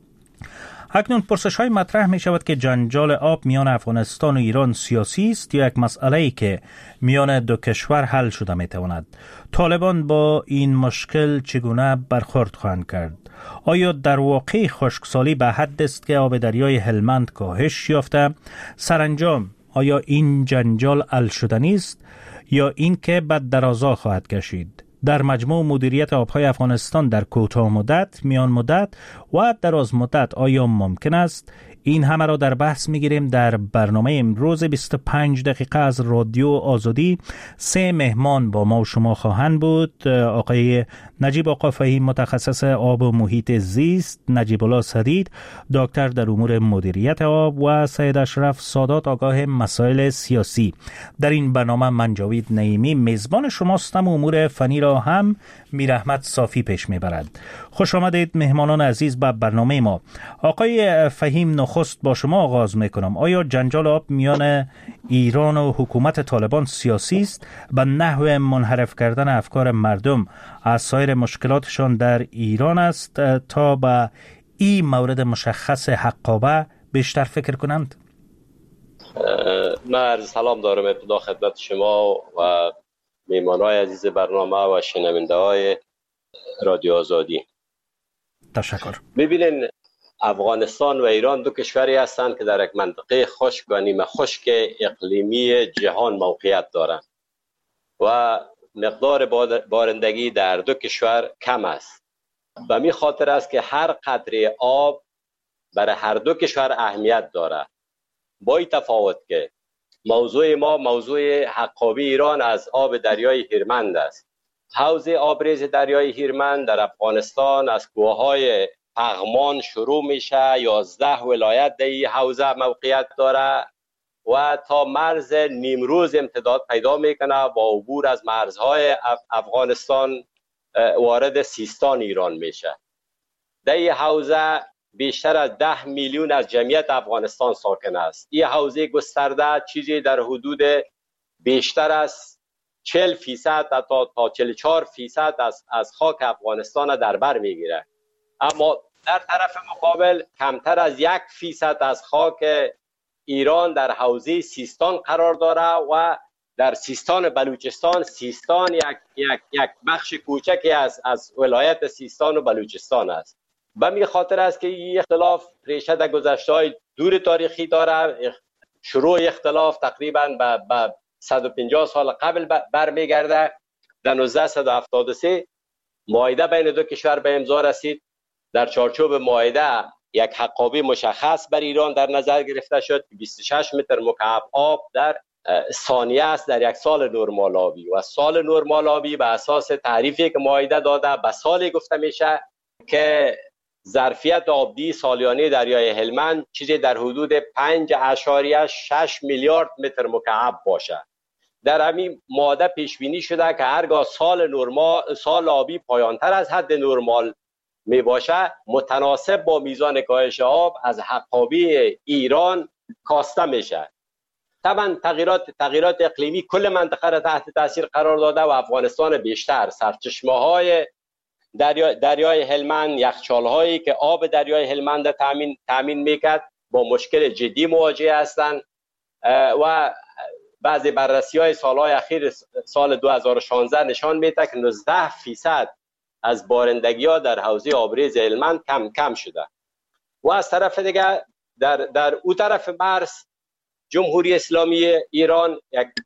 اکنون پرسش های مطرح می شود که جنجال آب میان افغانستان و ایران سیاسی است یا یک مسئله‌ای که میان دو کشور حل شده می تواند. طالبان با این مشکل چگونه برخورد خواهند کرد؟ آیا در واقع خشکسالی به حد است که آب دریای هلمند کاهش یافته؟ سرانجام آیا این جنجال حل شدنی است یا این که به درازا خواهد کشید؟ در مجموع مدیریت آبهای افغانستان در کوتاه مدت، میان مدت و دراز مدت آیا ممکن است این همه را در بحث میگیریم در برنامه امروز 25 دقیقه از رادیو آزادی. 3 مهمان با ما و شما خواهند بود. آقای نجیب آقا فهیم متخصص آب و محیط زیست، نجیب الله سدید دکتر در امور مدیریت آب و سید اشرف سادات آگاه مسائل سیاسی. در این برنامه من جاوید نعیمی میزبان شماستم. امور فنی را هم میرحمت صافی پیش میبرد. خوش آمدید مهمانان عزیز به برنامه ما. آقای فهیم، نخست با شما آغاز میکنم. آیا جنجال آب میان ایران و حکومت طالبان سیاسی است و نحو منحرف کردن افکار مردم از سایر مشکلاتشان در ایران است تا به این مورد مشخص حقابه بیشتر فکر کنند؟ من عرض سلام دارم ابتدا خدمت شما و میهمانای عزیز برنامه و شنونده های رادیو آزادی. تشکر. ببینین، افغانستان و ایران دو کشوری هستند که در یک منطقه خشک و نیمه خشک اقلیمی جهان موقعیت دارند و مقدار بارندگی در دو کشور کم است. و می خاطر است که هر قطره آب برای هر دو کشور اهمیت دارد. با این تفاوت که موضوع ما موضوع حقابی ایران از آب دریای هیرمند است. حوض آبریز دریای هیرمند در افغانستان از کوههای پغمان شروع میشه. 11 ولایت در این حوزه موقعیت داره و تا مرز نیمروز امتداد پیدا میکنه. با عبور از مرزهای افغانستان وارد سیستان ایران میشه. در این حوزه بیشتر از 10 میلیون از جمعیت افغانستان ساکن است. این حوزه گسترده چیزی در حدود بیشتر از 40% تا 44% از خاک افغانستان در بر میگیره. اما در طرف مقابل کمتر از 1% از خاک ایران در حوزه سیستان قرار داره و در سیستان بلوچستان، سیستان یک بخش کوچکی از ولایت سیستان و بلوچستان است. به می خاطر است که این اختلاف ریشه در گذشته‌های دور تاریخی داره. شروع اختلاف تقریبا به 150 سال قبل برمیگرده. در 1973 معاهده بین دو کشور به امضا رسید. در چارچوب معاهده یک حقابه مشخص بر ایران در نظر گرفته شد که 26 متر مکعب آب در ثانیه است در یک سال نرمال آبی و سال نرمال آبی به اساس تعریفی که معاهده داده به سالی گفته میشه که ظرفیت آبدی سالیانه دریای هلمند چیزی در حدود 5.6 میلیارد متر مکعب باشه. در همین معاهده پیش بینی شده که هرگاه سال آبی پایانتر از حد نرمال می باشه متناسب با میزان کاهش آب از حقابه ایران کاسته میشه. طبعا تغییرات اقلیمی کل منطقه را تحت تاثیر قرار داده و افغانستان بیشتر سرچشمه های دریای هلمند، یخچال هایی که آب دریای هلمند تامین میکرد با مشکل جدی مواجه هستند و بعضی بررسی های سالهای اخیر سال 2016 نشان میده که 19% از بارندگی ها در حوزه آبریز هلمند کم شده. و از طرف دیگه در او طرف مرز جمهوری اسلامی ایران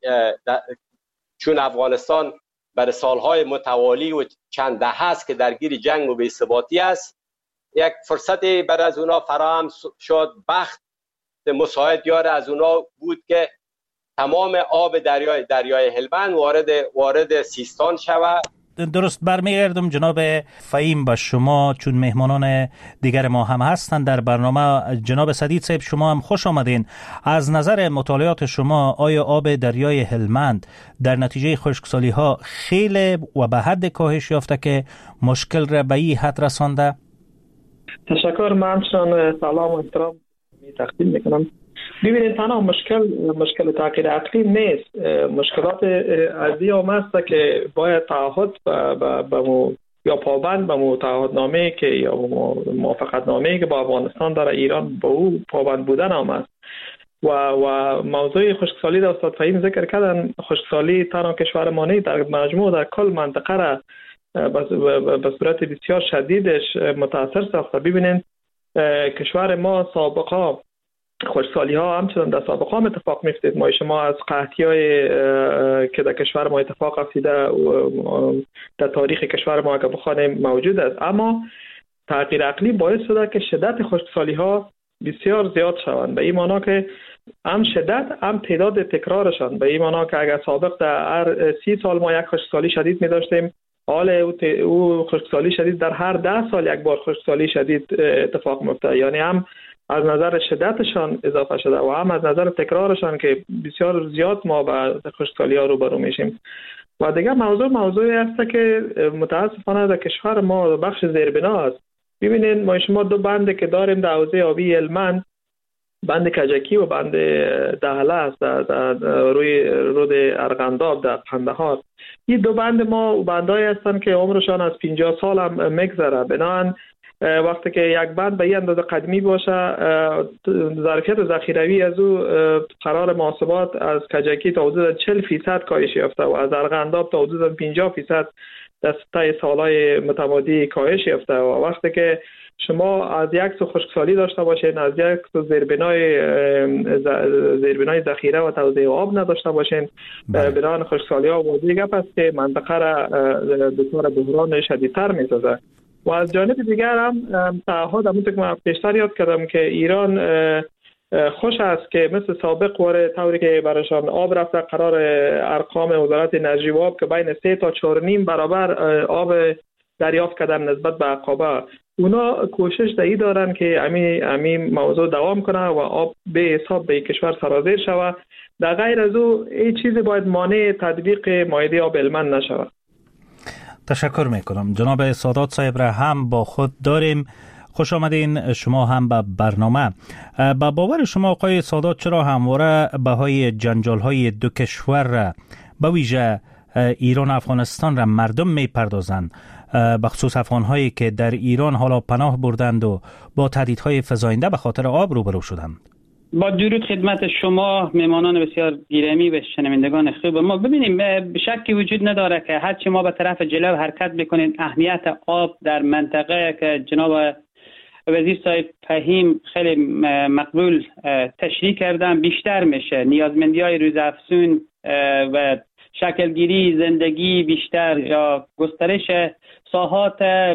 چون افغانستان برای سالهای متوالی و چند دهه است که درگیر جنگ و بی‌ثباتی است، یک فرصتی برای از اونا فراهم شد. بخت مساعد یار از اونا بود که تمام آب دریای هلمند وارد سیستان شود. درست برمیگردم جناب فهیم به شما چون مهمانان دیگر ما هم هستند در برنامه. جناب سدید صاحب شما هم خوش آمدین. از نظر مطالعات شما آیا آب دریای هلمند در نتیجه خشکسالی ها خیلی و به حد کاهش یافته که مشکل را به این حد رسانده؟ تشکر. من همچنان سلام و احترام تقدیم میکنم. ببینید تنها مشکل تغییر اقلیم نیست. مشکلات ارضی هم هست که باید تعهد یا پابند به تعهدنامه که یا موافقتنامه که با افغانستان داره ایران به او پابند بودن هم است. و موضوع خشکسالی در استاد فهیم ذکر کردن. خشکسالی تنها کشور ما نیست، در مجموع در کل منطقه را به صورت بسیار شدیدش متاثر ساخته. ببینید کشور ما سابقا خشکسالی ها همچنان در سابقه هم اتفاق میفتید. ما شما از قحطی های که در کشور ما اتفاق افتیده در تاریخ کشور ما اگر بخوانیم موجود است. اما تغییر اقلیم باعث شده که شدت خشکسالی ها بسیار زیاد شوند. به این معنا که هم شدت هم تعداد تکرارشان. به این معنا که اگر سابق در هر 30 سال ما یک خشکسالی شدید می داشتیم، حال او خشکسالی شدید در هر 10 سال یک بار خشکسالی شدید اتفاق میفته. یعنی هم از نظر شدتشان اضافه شده و هم از نظر تکرارشان که بسیار زیاد ما به خشکسالی ها روبرو میشیم. و دیگه موضوعی است که متاسفانه در کشور ما بخش زیربنا است. ببینید ما شما دو بند که داریم در حوزه آبی هلمند، بند کجکی و بند دهله است در روی رود ارغنداب در قندهار. این دو بند ما بندایی هستند که عمرشان از 50 سال هم میگذره. بنابراین وقتی که یک بند به این اندازه قدیمی باشه، ظرفیت ذخیروی از او قرار محاسبات از کجکی تا حدود 40% کاهش یافته و از ارغنداب تا حدود 50% در طی سالهای متمادی کاهش یافته. و وقتی که شما از یک سو خشکسالی داشته باشین، از یک سو زیربنای ذخیره و توزیع آب نداشته باشین، بنابراین خشکسالی ها واضح گپ است که منطقه را دچار بحران شدیدتر می‌سازد. و از جانب دیگر هم تعهد همونطور که من پیشتر یاد کردم که ایران خوش است که مثل سابق واره طوری که برایشان آب رفته، قرار ارقام وزارت انرژی و آب که بین 3 تا 4.5 برابر آب دریافت کردن نسبت به عقابه، اونا کوشش دایی دارن که همین موضوع دوام کنه و آب به حساب به کشور سرازیر شود. در غیر از او هیچ چیزی باید مانع تطبیق معاهده آب هلمند نشود. تشکر میکنم. جناب سادات صاحب را هم با خود داریم. خوش آمدین شما هم به برنامه. با باور شما آقای سادات چرا همواره بهای جنجال های دو کشور را به ویژه ایران و افغانستان را مردم میپردازند، بخصوص افغانهایی که در ایران حالا پناه بردند و با تهدیدهای فزاینده به خاطر آب روبرو شدند؟ با درود خدمت شما مهمانان بسیار گرامی و شنوندگان خوب ما. ببینیم شکی وجود نداره که هرچی ما به طرف جلو حرکت بکنیم اهمیت آب در منطقه که جناب وزیر صاحب فهیم خیلی مقبول تشریح کردن بیشتر میشه. نیازمندی های روزافزون و شکلگیری زندگی بیشتر یا گسترش ساحات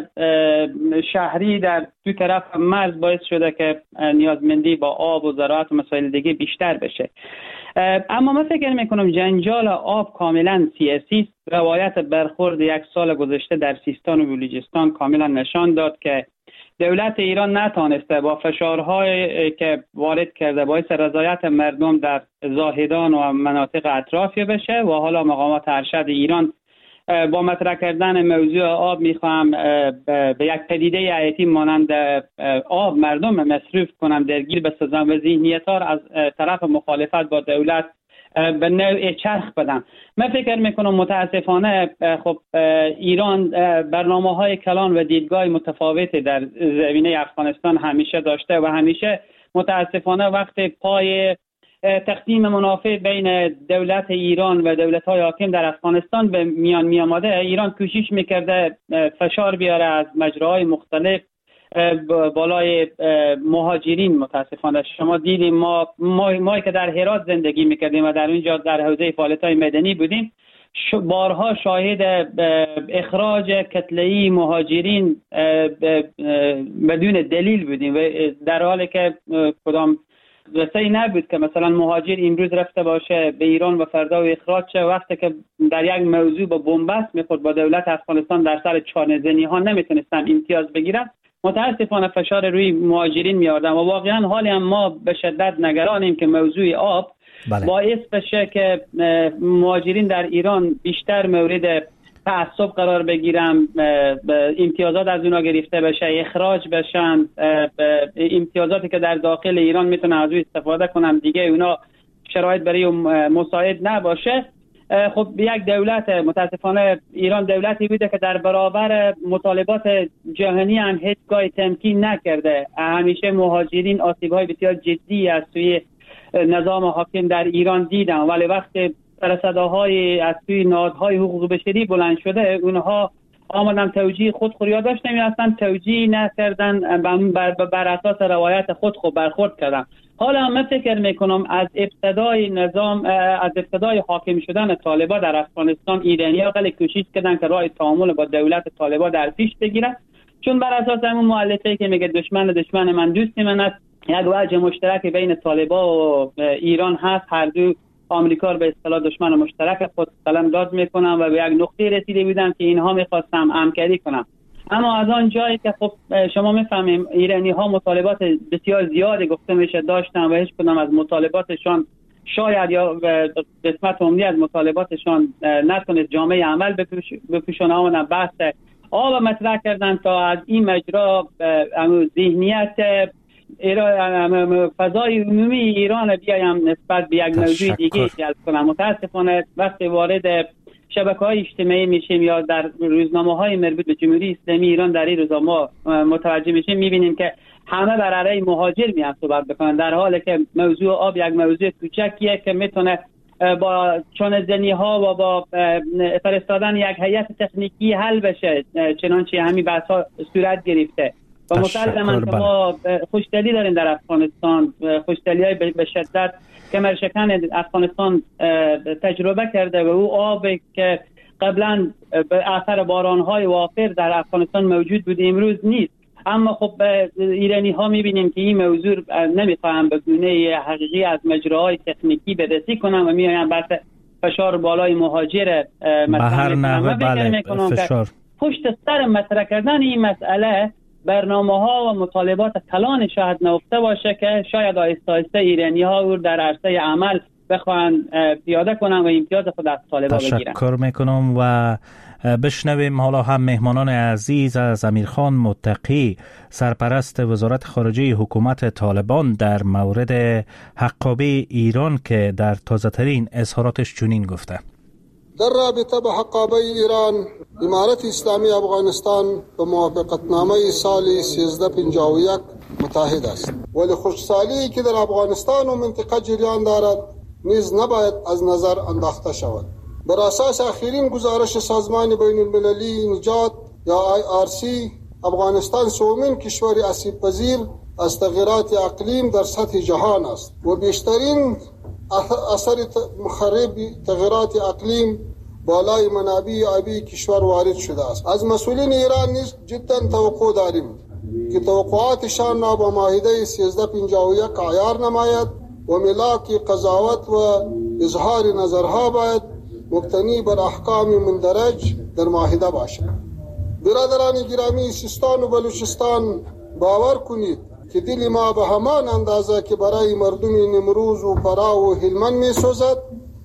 شهری در دو طرف مرز باعث شده که نیازمندی با آب و زراعت و مسائل دیگه بیشتر بشه. اما من فکر میکنم جنجال آب کاملا سیاسی است. روایت برخورد 1 سال گذشته در سیستان و بلوچستان کاملا نشان داد که دولت ایران نتانسته با فشارهایی که وارد کرده باعث رضایت مردم در زاهدان و مناطق اطرافی بشه و حالا مقامات ارشد ایران با مطرح کردن موضوع آب میخوام به یک پدیده حیاتی مانند آب مردم مصرف کنم درگیر بسازم و ذهنیت‌ها از طرف مخالفت با دولت به نوع چرخ بدن. من فکر میکنم متاسفانه خب ایران برنامه‌های کلان و دیدگاه متفاوتی در زمینه افغانستان همیشه داشته و همیشه متاسفانه وقت پای تقسیم منافع بین دولت ایران و دولت‌های حاکم در افغانستان به میان می آمده، ایران کوشش میکرده فشار بیاره از مجراهای مختلف بالای مهاجرین. متاسفانه شما دیدیم ما که در هرات زندگی میکردیم و در اونجا در حوزه فعالیت‌های مدنی بودیم، بارها شاهد اخراج کتله‌ای مهاجرین بدون دلیل بودیم و در حالی که کدام وسیعی نبود که مثلا مهاجر امروز رفته باشه به ایران و فردا و اخراج شه، وقتی که در یک موضوع با بنبست میخورد با دولت افغانستان در سر چانه‌زنی ها نمیتونستن امتیاز بگیرن. متاسفانه فشار روی مهاجرین میاردن و واقعا حالی هم ما به شدت نگرانیم که موضوع آب باعث بشه که مهاجرین در ایران بیشتر مورد تعصب قرار بگیرن، امتیازات از اونا گرفته بشه، اخراج بشن، امتیازاتی که در داخل ایران میتونن از او استفاده کنن دیگه اونا شرایط برای مساعد نباشه. خب یک دولت، متاسفانه ایران دولتی بوده که در برابر مطالبات جهانی هم هیچگاه تمکین نکرده. همیشه مهاجرین آسیب‌های بسیار جدی از سوی نظام حاکم در ایران دیدن، ولی وقتی صداهای از سوی نهادهای حقوق بشری بلند شده اونها آمدن توجیه خود یادداشت نمی‌استن، توجیه نکردن، بر اساس روایت خود برخورد کردن. حالا من فکر میکنم از ابتدای حاکم شدن طالبان در افغانستان ایرانی‌ها خیلی کوشش کردن که راه تعامل با دولت طالبان در پیش بگیرن، چون بر اساس همون مؤلفه‌ای که میگه دشمن من دوست من است، یک وجه مشترک بین طالبان و ایران هست. هر دو آمریکا رو به اصطلاح دشمن مشترک خود قلمداد میکنن و به یک نقطه رسیده بودن که اینها میخواستن همکاری کنن. اما از آن جایی که خب شما میفهمیم ایرانی ها مطالبات بسیار زیادی گفته میشه داشتن و هیچ کدام از مطالباتشان شاید یا قسمت عمده از مطالباتشان نتونست جامعه عمل بپوشونه. آمدن بحث آب مطرح کردن تا از این مجرا ذهنیت فضای عمومی ایران بیایم نسبت به یک موضوع دیگه جلب کنم. متاسفانه وقتی وارد شبکه‌های اجتماعی میشیم یا در روزنامه‌های مربوط به جمهوری اسلامی ایران در این روزا ما متوجه میشیم، میبینیم که همه بر علیه مهاجر میان صحبت بکنن، در حالی که موضوع آب یک موضوع کوچکیه که میتونه با چانه‌زنی ها و با فرستادن یک هیئت تکنیکی حل بشه، چنانچه همین بحث‌ها صورت گرفته. و مسلماً که ما خوشدلی داریم در افغانستان، خوشدلی‌های به شدت کمر شکن افغانستان تجربه کرده و او آبی که قبلا به اثر باران‌های وافر در افغانستان موجود بود امروز نیست. اما خب ایرانی ها می‌بینیم که این موضوع نمی‌خواهند به گونه حقیقی از مجراهای تکنیکی بررسی کنن و میآیند بحث فشار بالای مهاجر بهر نحوه فشار پشت سر مطرح کردن این مسئله برنامه‌ها و مطالبات کلان شاید نهفته باشه که شاید آهسته آهسته ایرانی‌ها او در عرصه عمل بخوان پیاده کنن و امتیاز خود از طالبان بگیرن. تشکر میکنم و بشنویم حالا هم مهمانان عزیز از امیرخان متقی، سرپرست وزارت خارجه حکومت طالبان، در مورد حقابه ایران که در تازه‌ترین اظهاراتش چنین گفته: در رابطه به حقابه ایران، امارت اسلامی افغانستان به موافقتنامه سال 1351 متحد است، ولی خوشحالی که در افغانستان و منطقه جریان دارد نیز نباید از نظر انداخته شود. بر اساس اخیرین گزارش سازمان بین المللی نجات یا IRC، افغانستان سومین کشور آسیب پذیر از تغییرات اقلیم در سطح جهان است و بیشترین اثر مخرب تغییرات اقلیم بالای منابع آبی کشور وارد شده است. از مسئولین ایران نیز جدا توقع داریم که توقعاتشان را با معاهده 1351 عیار نماید و ملاک قضاوت و اظهار نظرها باید مبتنی بر احکام مندرج در معاهده باشد. برادران گرامی سیستان و بلوچستان، باور کنید که دل ما به همان اندازه که برای مردم نمروز و فرا و هلمند می سوزد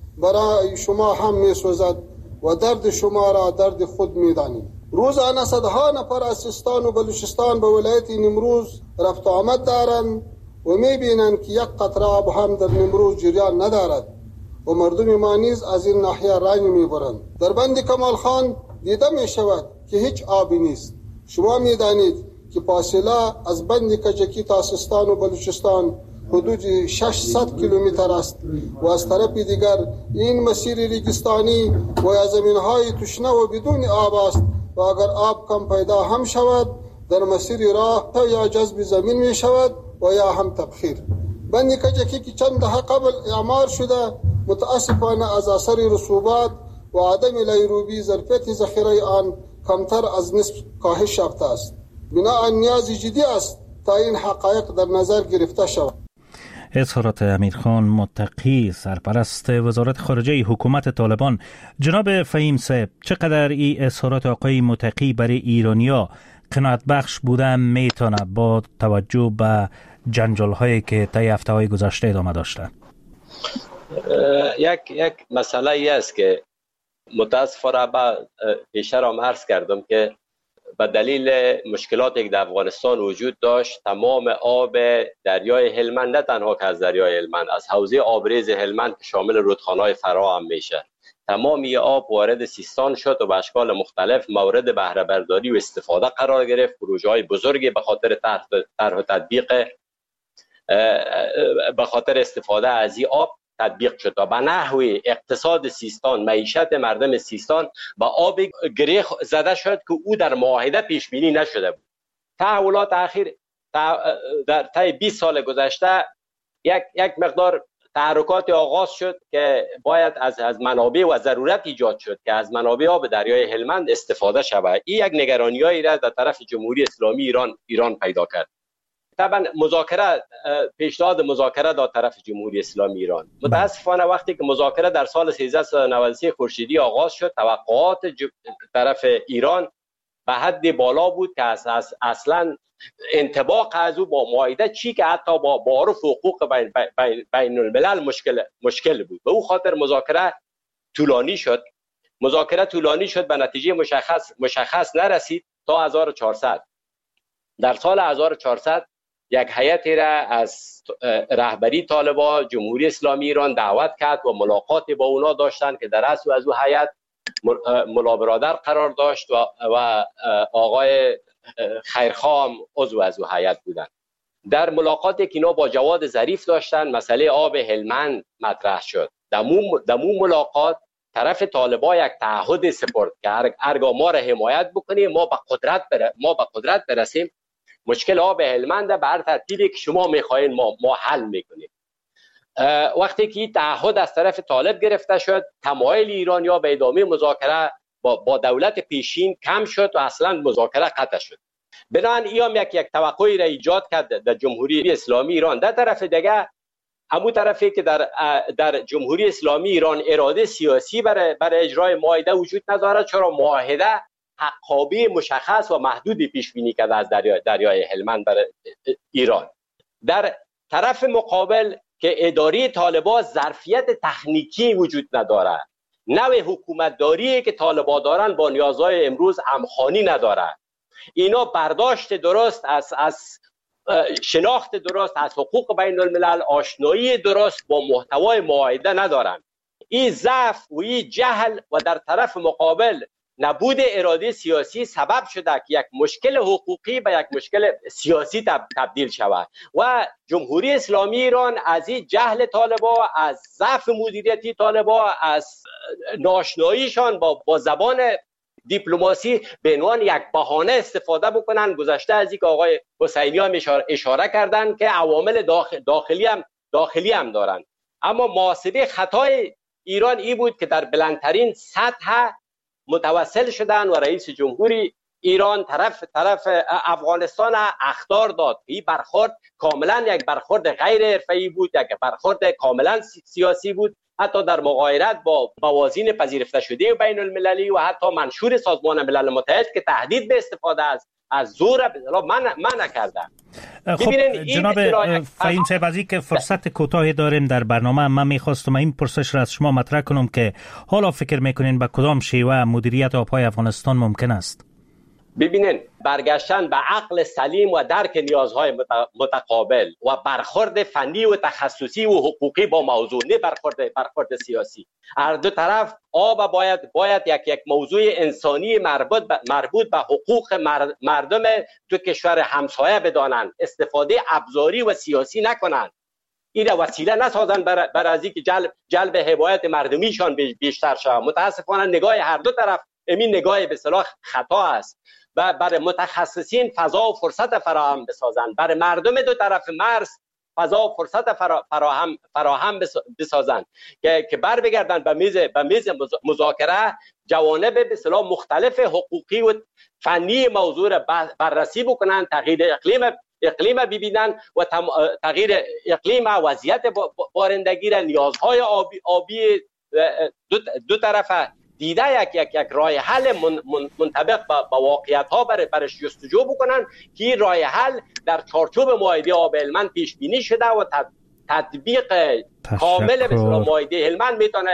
برای شما هم می سوزد و درد شما را درد خود می دانید. روزانه صدها نفر از سیستان و بلوچستان به ولایت نمروز رفت و آمد دارند و می بینند که یک قطره آب هم در نمروز جریان ندارد و مردم ما نیز از این ناحیه رنج می برند. در بند کمال خان دیده می شود که هیچ آبی نیست. شما می دانید که فاصله از بند کجکی تا سیستان و بلوچستان حدود 600 کیلومتر است و از طرف دیگر این مسیر ریگستانی و از زمینهای تشنه و بدون آب است و اگر آب کم پیدا هم شود در مسیر راه تا یا جذب زمین می شود و یا هم تبخیر. بند کجکی که چند دهه قبل اعمار شده متاسفانه از اثر رسوبات و عدم لیروبی ظرفیت ذخیره آن کمتر از نصف کاهش یافته است. بنابراین نیازی جدی است تا این حقایق در نظر گرفته شود. اظهارات امیرخان متقی، سرپرست وزارت خارجه حکومت طالبان. جناب فهیم صاحب، چقدر این اظهارات آقای متقی برای ایرانیا قناعت بخش بوده میتونه با توجه به جنجال هایی که طی هفته های گذشته ادامه داشته؟ یک مسئله ای است که متاسفانه پیشتر هم عرض کردم که به دلیل مشکلاتی که در افغانستان وجود داشت، تمام آب دریای هلمند، نه تنها که از دریای هلمند، از حوزه آبریز هلمند که شامل رودخانه‌های فرا هم میشه، تمام این آب وارد سیستان شد و به اشکال مختلف مورد بهره برداری و استفاده قرار گرفت. پروژه‌های بزرگی به خاطر طرح و تطبیق به خاطر استفاده از این آب تطبیق شد و به نحوی اقتصاد سیستان، معیشت مردم سیستان با آب گره زده شد که او در معاهده پیش بینی نشده بود. تحولات اخیر در طی 20 سال گذشته یک مقدار تحرکات آغاز شد که باید از منابع و ضرورت ایجاد شد که از منابع آب دریای هلمند استفاده شود. این یک نگرانی‌هایی را در طرف جمهوری اسلامی ایران پیدا کرد. طبعا پیشنهاد مذاکره داد طرف جمهوری اسلامی ایران. متاسفانه وقتی که مذاکره در سال 1393 خورشیدی آغاز شد، توقعات طرف ایران به حد بالا بود که اصلا انطباق از او با معاهده چی که حتی با عرف حقوق بین الملل مشکل بود. به او خاطر مذاکره طولانی شد، به نتیجه مشخص نرسید تا 1400. در سال 1400 یک هیئتی را از رهبری طالبان جمهوری اسلامی ایران دعوت کرد و ملاقاتی با اونا داشتند که در اصل از او هیئت ملا برادر قرار داشت و آقای خیرخواه عضو از او هیئت بودند. در ملاقاتی که اینا با جواد ظریف داشتن مسئله آب هلمند مطرح شد. دمو ملاقات طرف طالبان یک تعهد سپرد که هرگاه ما را حمایت بکنیم ما به قدرت برسیم مشکل آب هلمند به هر ترتیبی که شما میخواین ما حل میکنیم. وقتی که این تعهد از طرف طالب گرفته شد، تمایل ایرانیا به ادامه مذاکره با دولت پیشین کم شد و اصلا مذاکره قطع شد. بنابراین ایام یک توقعی را ایجاد کرد در جمهوری اسلامی ایران. در طرف دیگه همون طرفی که در جمهوری اسلامی ایران اراده سیاسی برای اجرای معاهده وجود ندارد، چرا معاهده حقابه مشخص و محدودی پیش بینی کرده از دریای هلمند برای ایران. در طرف مقابل که اداره طالبان ظرفیت تکنیکی وجود ندارد، نوع حکومتداری که طالبان دارن با نیازهای امروز همخوانی ندارد، اینا برداشت درست از شناخت درست از حقوق بین الملل، آشنایی درست با محتوای معاهده ندارند. این ضعف و این جهل و در طرف مقابل نبود اراده سیاسی سبب شده که یک مشکل حقوقی به یک مشکل سیاسی تبدیل شود و جمهوری اسلامی ایران از این جهل طالبان، از ضعف مدیریتی طالبان، از ناآشناییشان با زبان دیپلماسی به عنوان یک بهانه استفاده بکنن. گذشته از اینکه آقای حسینی هم اشاره کردن که عوامل داخلی هم دارن، اما محاسبه خطای ایران این بود که در بلندترین سطح متوسل شدن و رئیس جمهوری ایران طرف افغانستان اخطار داد. این برخورد کاملا یک برخورد غیر حرفه‌ای بود، یک برخورد کاملا سیاسی بود، حتی در مغایرت با موازین پذیرفته شده بین المللی و حتی منشور سازمان ملل متحد که تهدید به استفاده از زور من کردن. خب جناب فهیم صاحب، از اینکه فرصت کوتاهی داریم در برنامه، من میخواستم این پرسش را از شما مطرح کنم که حالا فکر میکنین به کدام شیوه مدیریت آبهای افغانستان ممکن است؟ ببینین، برگشتن به عقل سلیم و درک نیازهای متقابل و برخورد فنی و تخصصی و حقوقی با موضوع، نه برخورد سیاسی. هر دو طرف آب باید یک موضوع انسانی مربوط به حقوق مردم دو کشور همسایه بدانند، استفاده ابزاری و سیاسی نکنند، این وسیله نسازن بر از اینکه جلب حمایت مردمیشان بیشتر شود. متاسفانه نگاه هر دو طرف این نگاه به اصطلاح خطا است و برای متخصصین فضا و فرصت فراهم بسازند، برای مردم دو طرف مرز فضا و فرصت فراهم بسازند که بر بگردن به میز مذاکره، جوانب به اصطلاح مختلف حقوقی و فنی موضوع را بررسی بکنند، تغییر اقلیم ببینند و تغییر اقلیم و وضعیت بارندگی را، نیازهای آبی دو طرف دیده یک راه حل منطبق با واقعیت‌ها برش جستجو بکنن که این راه حل در چارچوب معاهده آب هلمند پیش بینی شده و تطبیق کامل به معاهده هلمند میتونه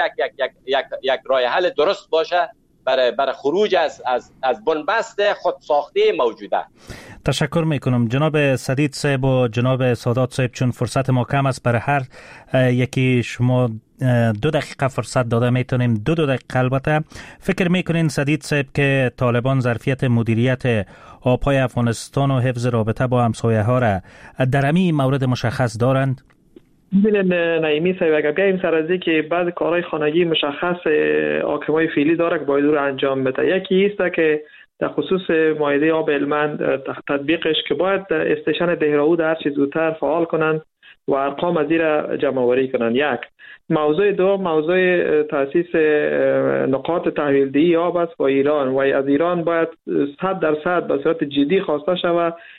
یک راه حل درست باشه برای خروج از بنبست خودساخته موجوده. تشکر میکنم جناب سدید صاحب و جناب سادات صاحب، چون فرصت ما کم است، برای هر یکی شما 2 دقیقه فرصت داده میتونیم. 2 دقیقه البته. فکر میکنین سدید صاحب که طالبان ظرفیت مدیریت آبهای افغانستان و حفظ رابطه با همسایه ها را در همین مورد مشخص دارند؟ ببینید نعیمی صاحب، اگر بگیم سر از که بعضی کارهای خانگی مشخص حاکمای فعلی داره که باید رو انجام بده. یکی است که در خصوص معاهده آب هلمند تطبیقش که باید استیشن دهراود هر چه زودتر فعال کنند و ارقام از این جمع آوری کنند. یک موضوع دوم، موضوع تاسیس نقاط تحویلدهی آب است با ایران و از ایران باید 100% به صورت جدی خواسته شود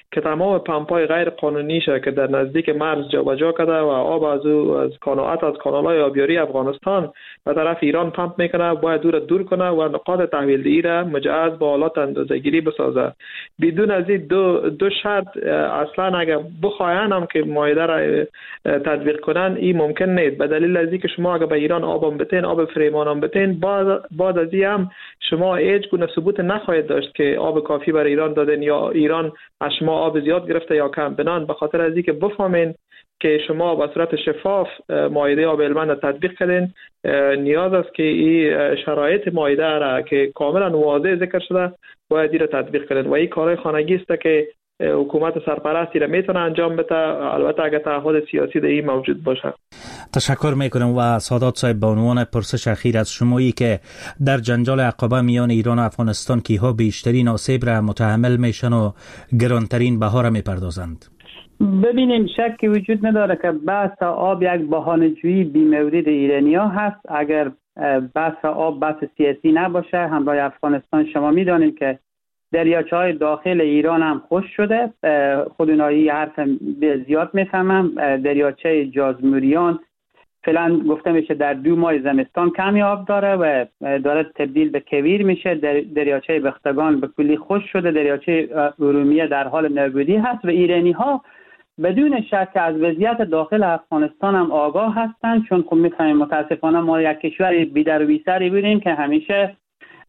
که تمام پمپ‌های غیر قانونیش که در نزدیک مرز جابجا کرده و آب از کانال‌های آبیاری افغانستان به طرف ایران پمپ میکنه، باید دور کنه و نقاط تحویل‌دهی را مجهز با آلات اندازه‌گیری بسازه. بدون از این دو شرط اصلا اگر بخواین هم که معاهده را تطبیق کنن این ممکن نیست، به دلیل از اینکه شما اگر به ایران آب بتین، آب فریمان بتین، بعد از این هم شما هیچ گونه ثبوت نخواهید داشت که آب کافی برای ایران دادن یا ایران از شما آب زیاد گرفته یا کم. بنان به خاطر از اینکه بفهمین که شما به صورت شفاف معاهده آب هلمند تطبیق کردین، نیاز است که این شرایط معاهده را که کاملا واضح ذکر شده باید این را تطبیق کردین و این کارهای خانگی است که حکومت سرپرستی را میتونه انجام بده، البته اگر تعهد سیاسی در این موجود باشه. تشکر میکنم و سادات صاحب به عنوان پرسش اخیر از شمایی که در جنجال عقبه میان ایران و افغانستان کیها بیشترین آسیب را متحمل میشن و گرانترین بها را میپردازند؟ ببینیم، شکی وجود نداره که بحث آب یک بهانه‌جویی بی‌مورد ایرانی‌ها هست. اگر بحث آب بحث سیاسی نباشه، همراه افغانستان شما میدانید که دریاچه‌های داخل ایران هم خشک شده. خود اونایی حرف زیاد میفهمم. دریاچه جازموریان فعلا گفته میشه در 2 ماه زمستان کمی آب داره و داره تبدیل به کویر میشه. دریاچه بختگان به کلی خشک شده. دریاچه ارومیه در حال نابودی هست و ایرانی ها بدون شک از وضعیت داخل افغانستان هم آگاه هستند، چون خب میفهمیم متاسفانه ما یک کشور بی‌در و بی‌سری بودیم که همیشه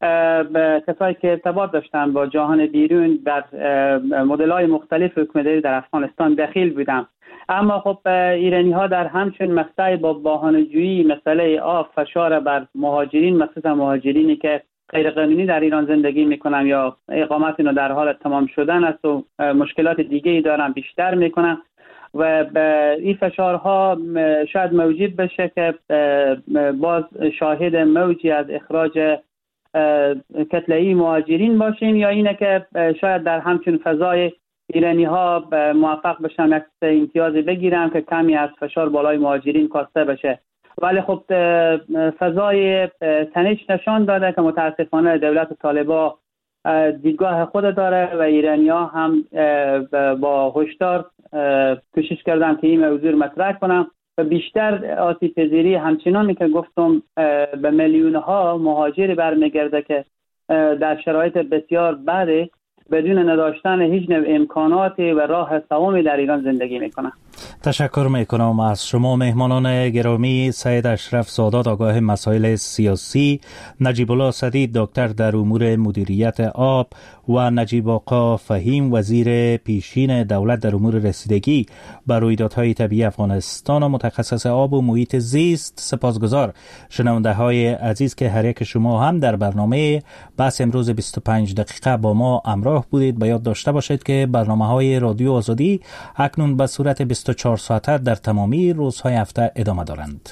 کسایی که ارتباط داشتن با جهان بیرون در مدل‌های مختلف حکومتداری در افغانستان دخیل بودن. اما خب ایرانی ها در همچون مقطع با بهانه‌جویی مسئله آب فشار بر مهاجرین، مخصوصا مهاجرینی که غیر قانونی در ایران زندگی میکنن یا اقامت اینو در حال تمام شدن است و مشکلات دیگه‌ای دارن بیشتر میکنن و این فشارها شاید موجب بشه که باز شاهد موجی از اخراج کتله‌ای مهاجرین باشیم، یا اینه که شاید در همچون فضای ایرانی ها موفق بشن یک امتیازی بگیرن که کمی از فشار بالای مهاجرین کاسته بشه. ولی خب فضای تنش نشان داده که متاسفانه دولت طالبان دیدگاه خود داره و ایرانی ها هم با هشدار کوشش کردن که این موضوع مطرح کنن و بیشتر آسیب پذیری همچنانی که گفتم به میلیون ها مهاجر برمیگرده که در شرایط بسیار بده بدون نداشتن هیچ نوع امکاناتی و راه سوامی در ایران زندگی میکنن. تشکر میکنم از شما مهمانان گرامی. سید اشرف سادات آگاه مسائل سیاسی، نجیب الله سدید دکتر در امور مدیریت آب و نجیب آقا فهیم وزیر پیشین دولت در امور رسیدگی به رویدادهای طبیعی افغانستان و متخصص آب و محیط زیست. سپاسگزار شنونده های عزیز که هر یک شما هم در برنامه بحث امروز 25 دقیقه با ما همراه بودید. به یاد داشته باشید که برنامه‌های رادیو آزادی اکنون به صورت 24 ساعته در تمامی روزهای هفته ادامه دارند.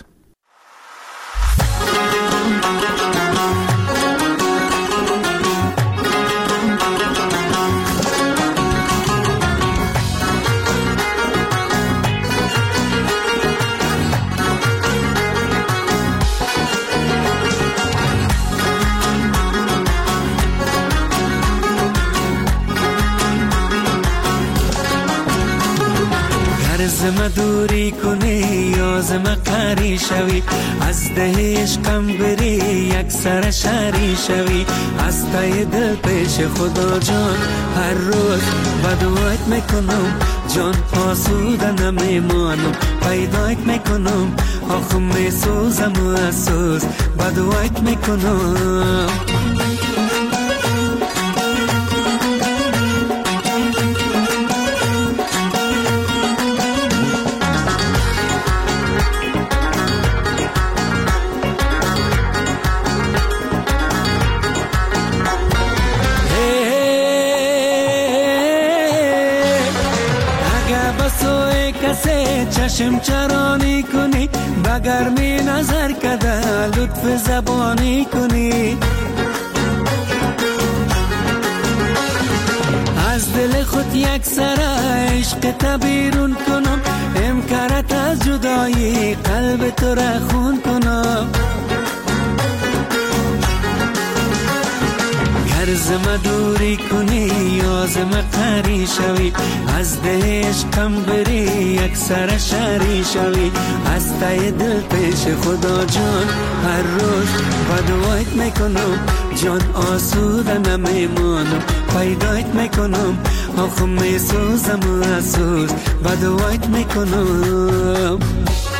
زم دوری کنی یا زم قری شوی، از ده عشقم بری یک سر شری شوی، از تای دل پیش خدا جان هر روز بدوایت میکنم، جان آسوده نمیمانم، پیدایت میکنم، آخم میسوزم و اسوز بدوایت میکنم. چشم چرانی کنی بگرمی نظر کده لطف زبانی کنی، از دل خود یک سر عشق تبیرون کنم، امکارت از جدایی قلب تو را خون کنم. گر زم دوری کنی یا زم قری شوی از ده عشقم بری یک سر شری شوی از ته دل پیش خدا جان هر روز بدوایت میکنم جان آسوده نمیمانم پیدایت میکنم آخه میسوزم و اسوز بدوایت میکنم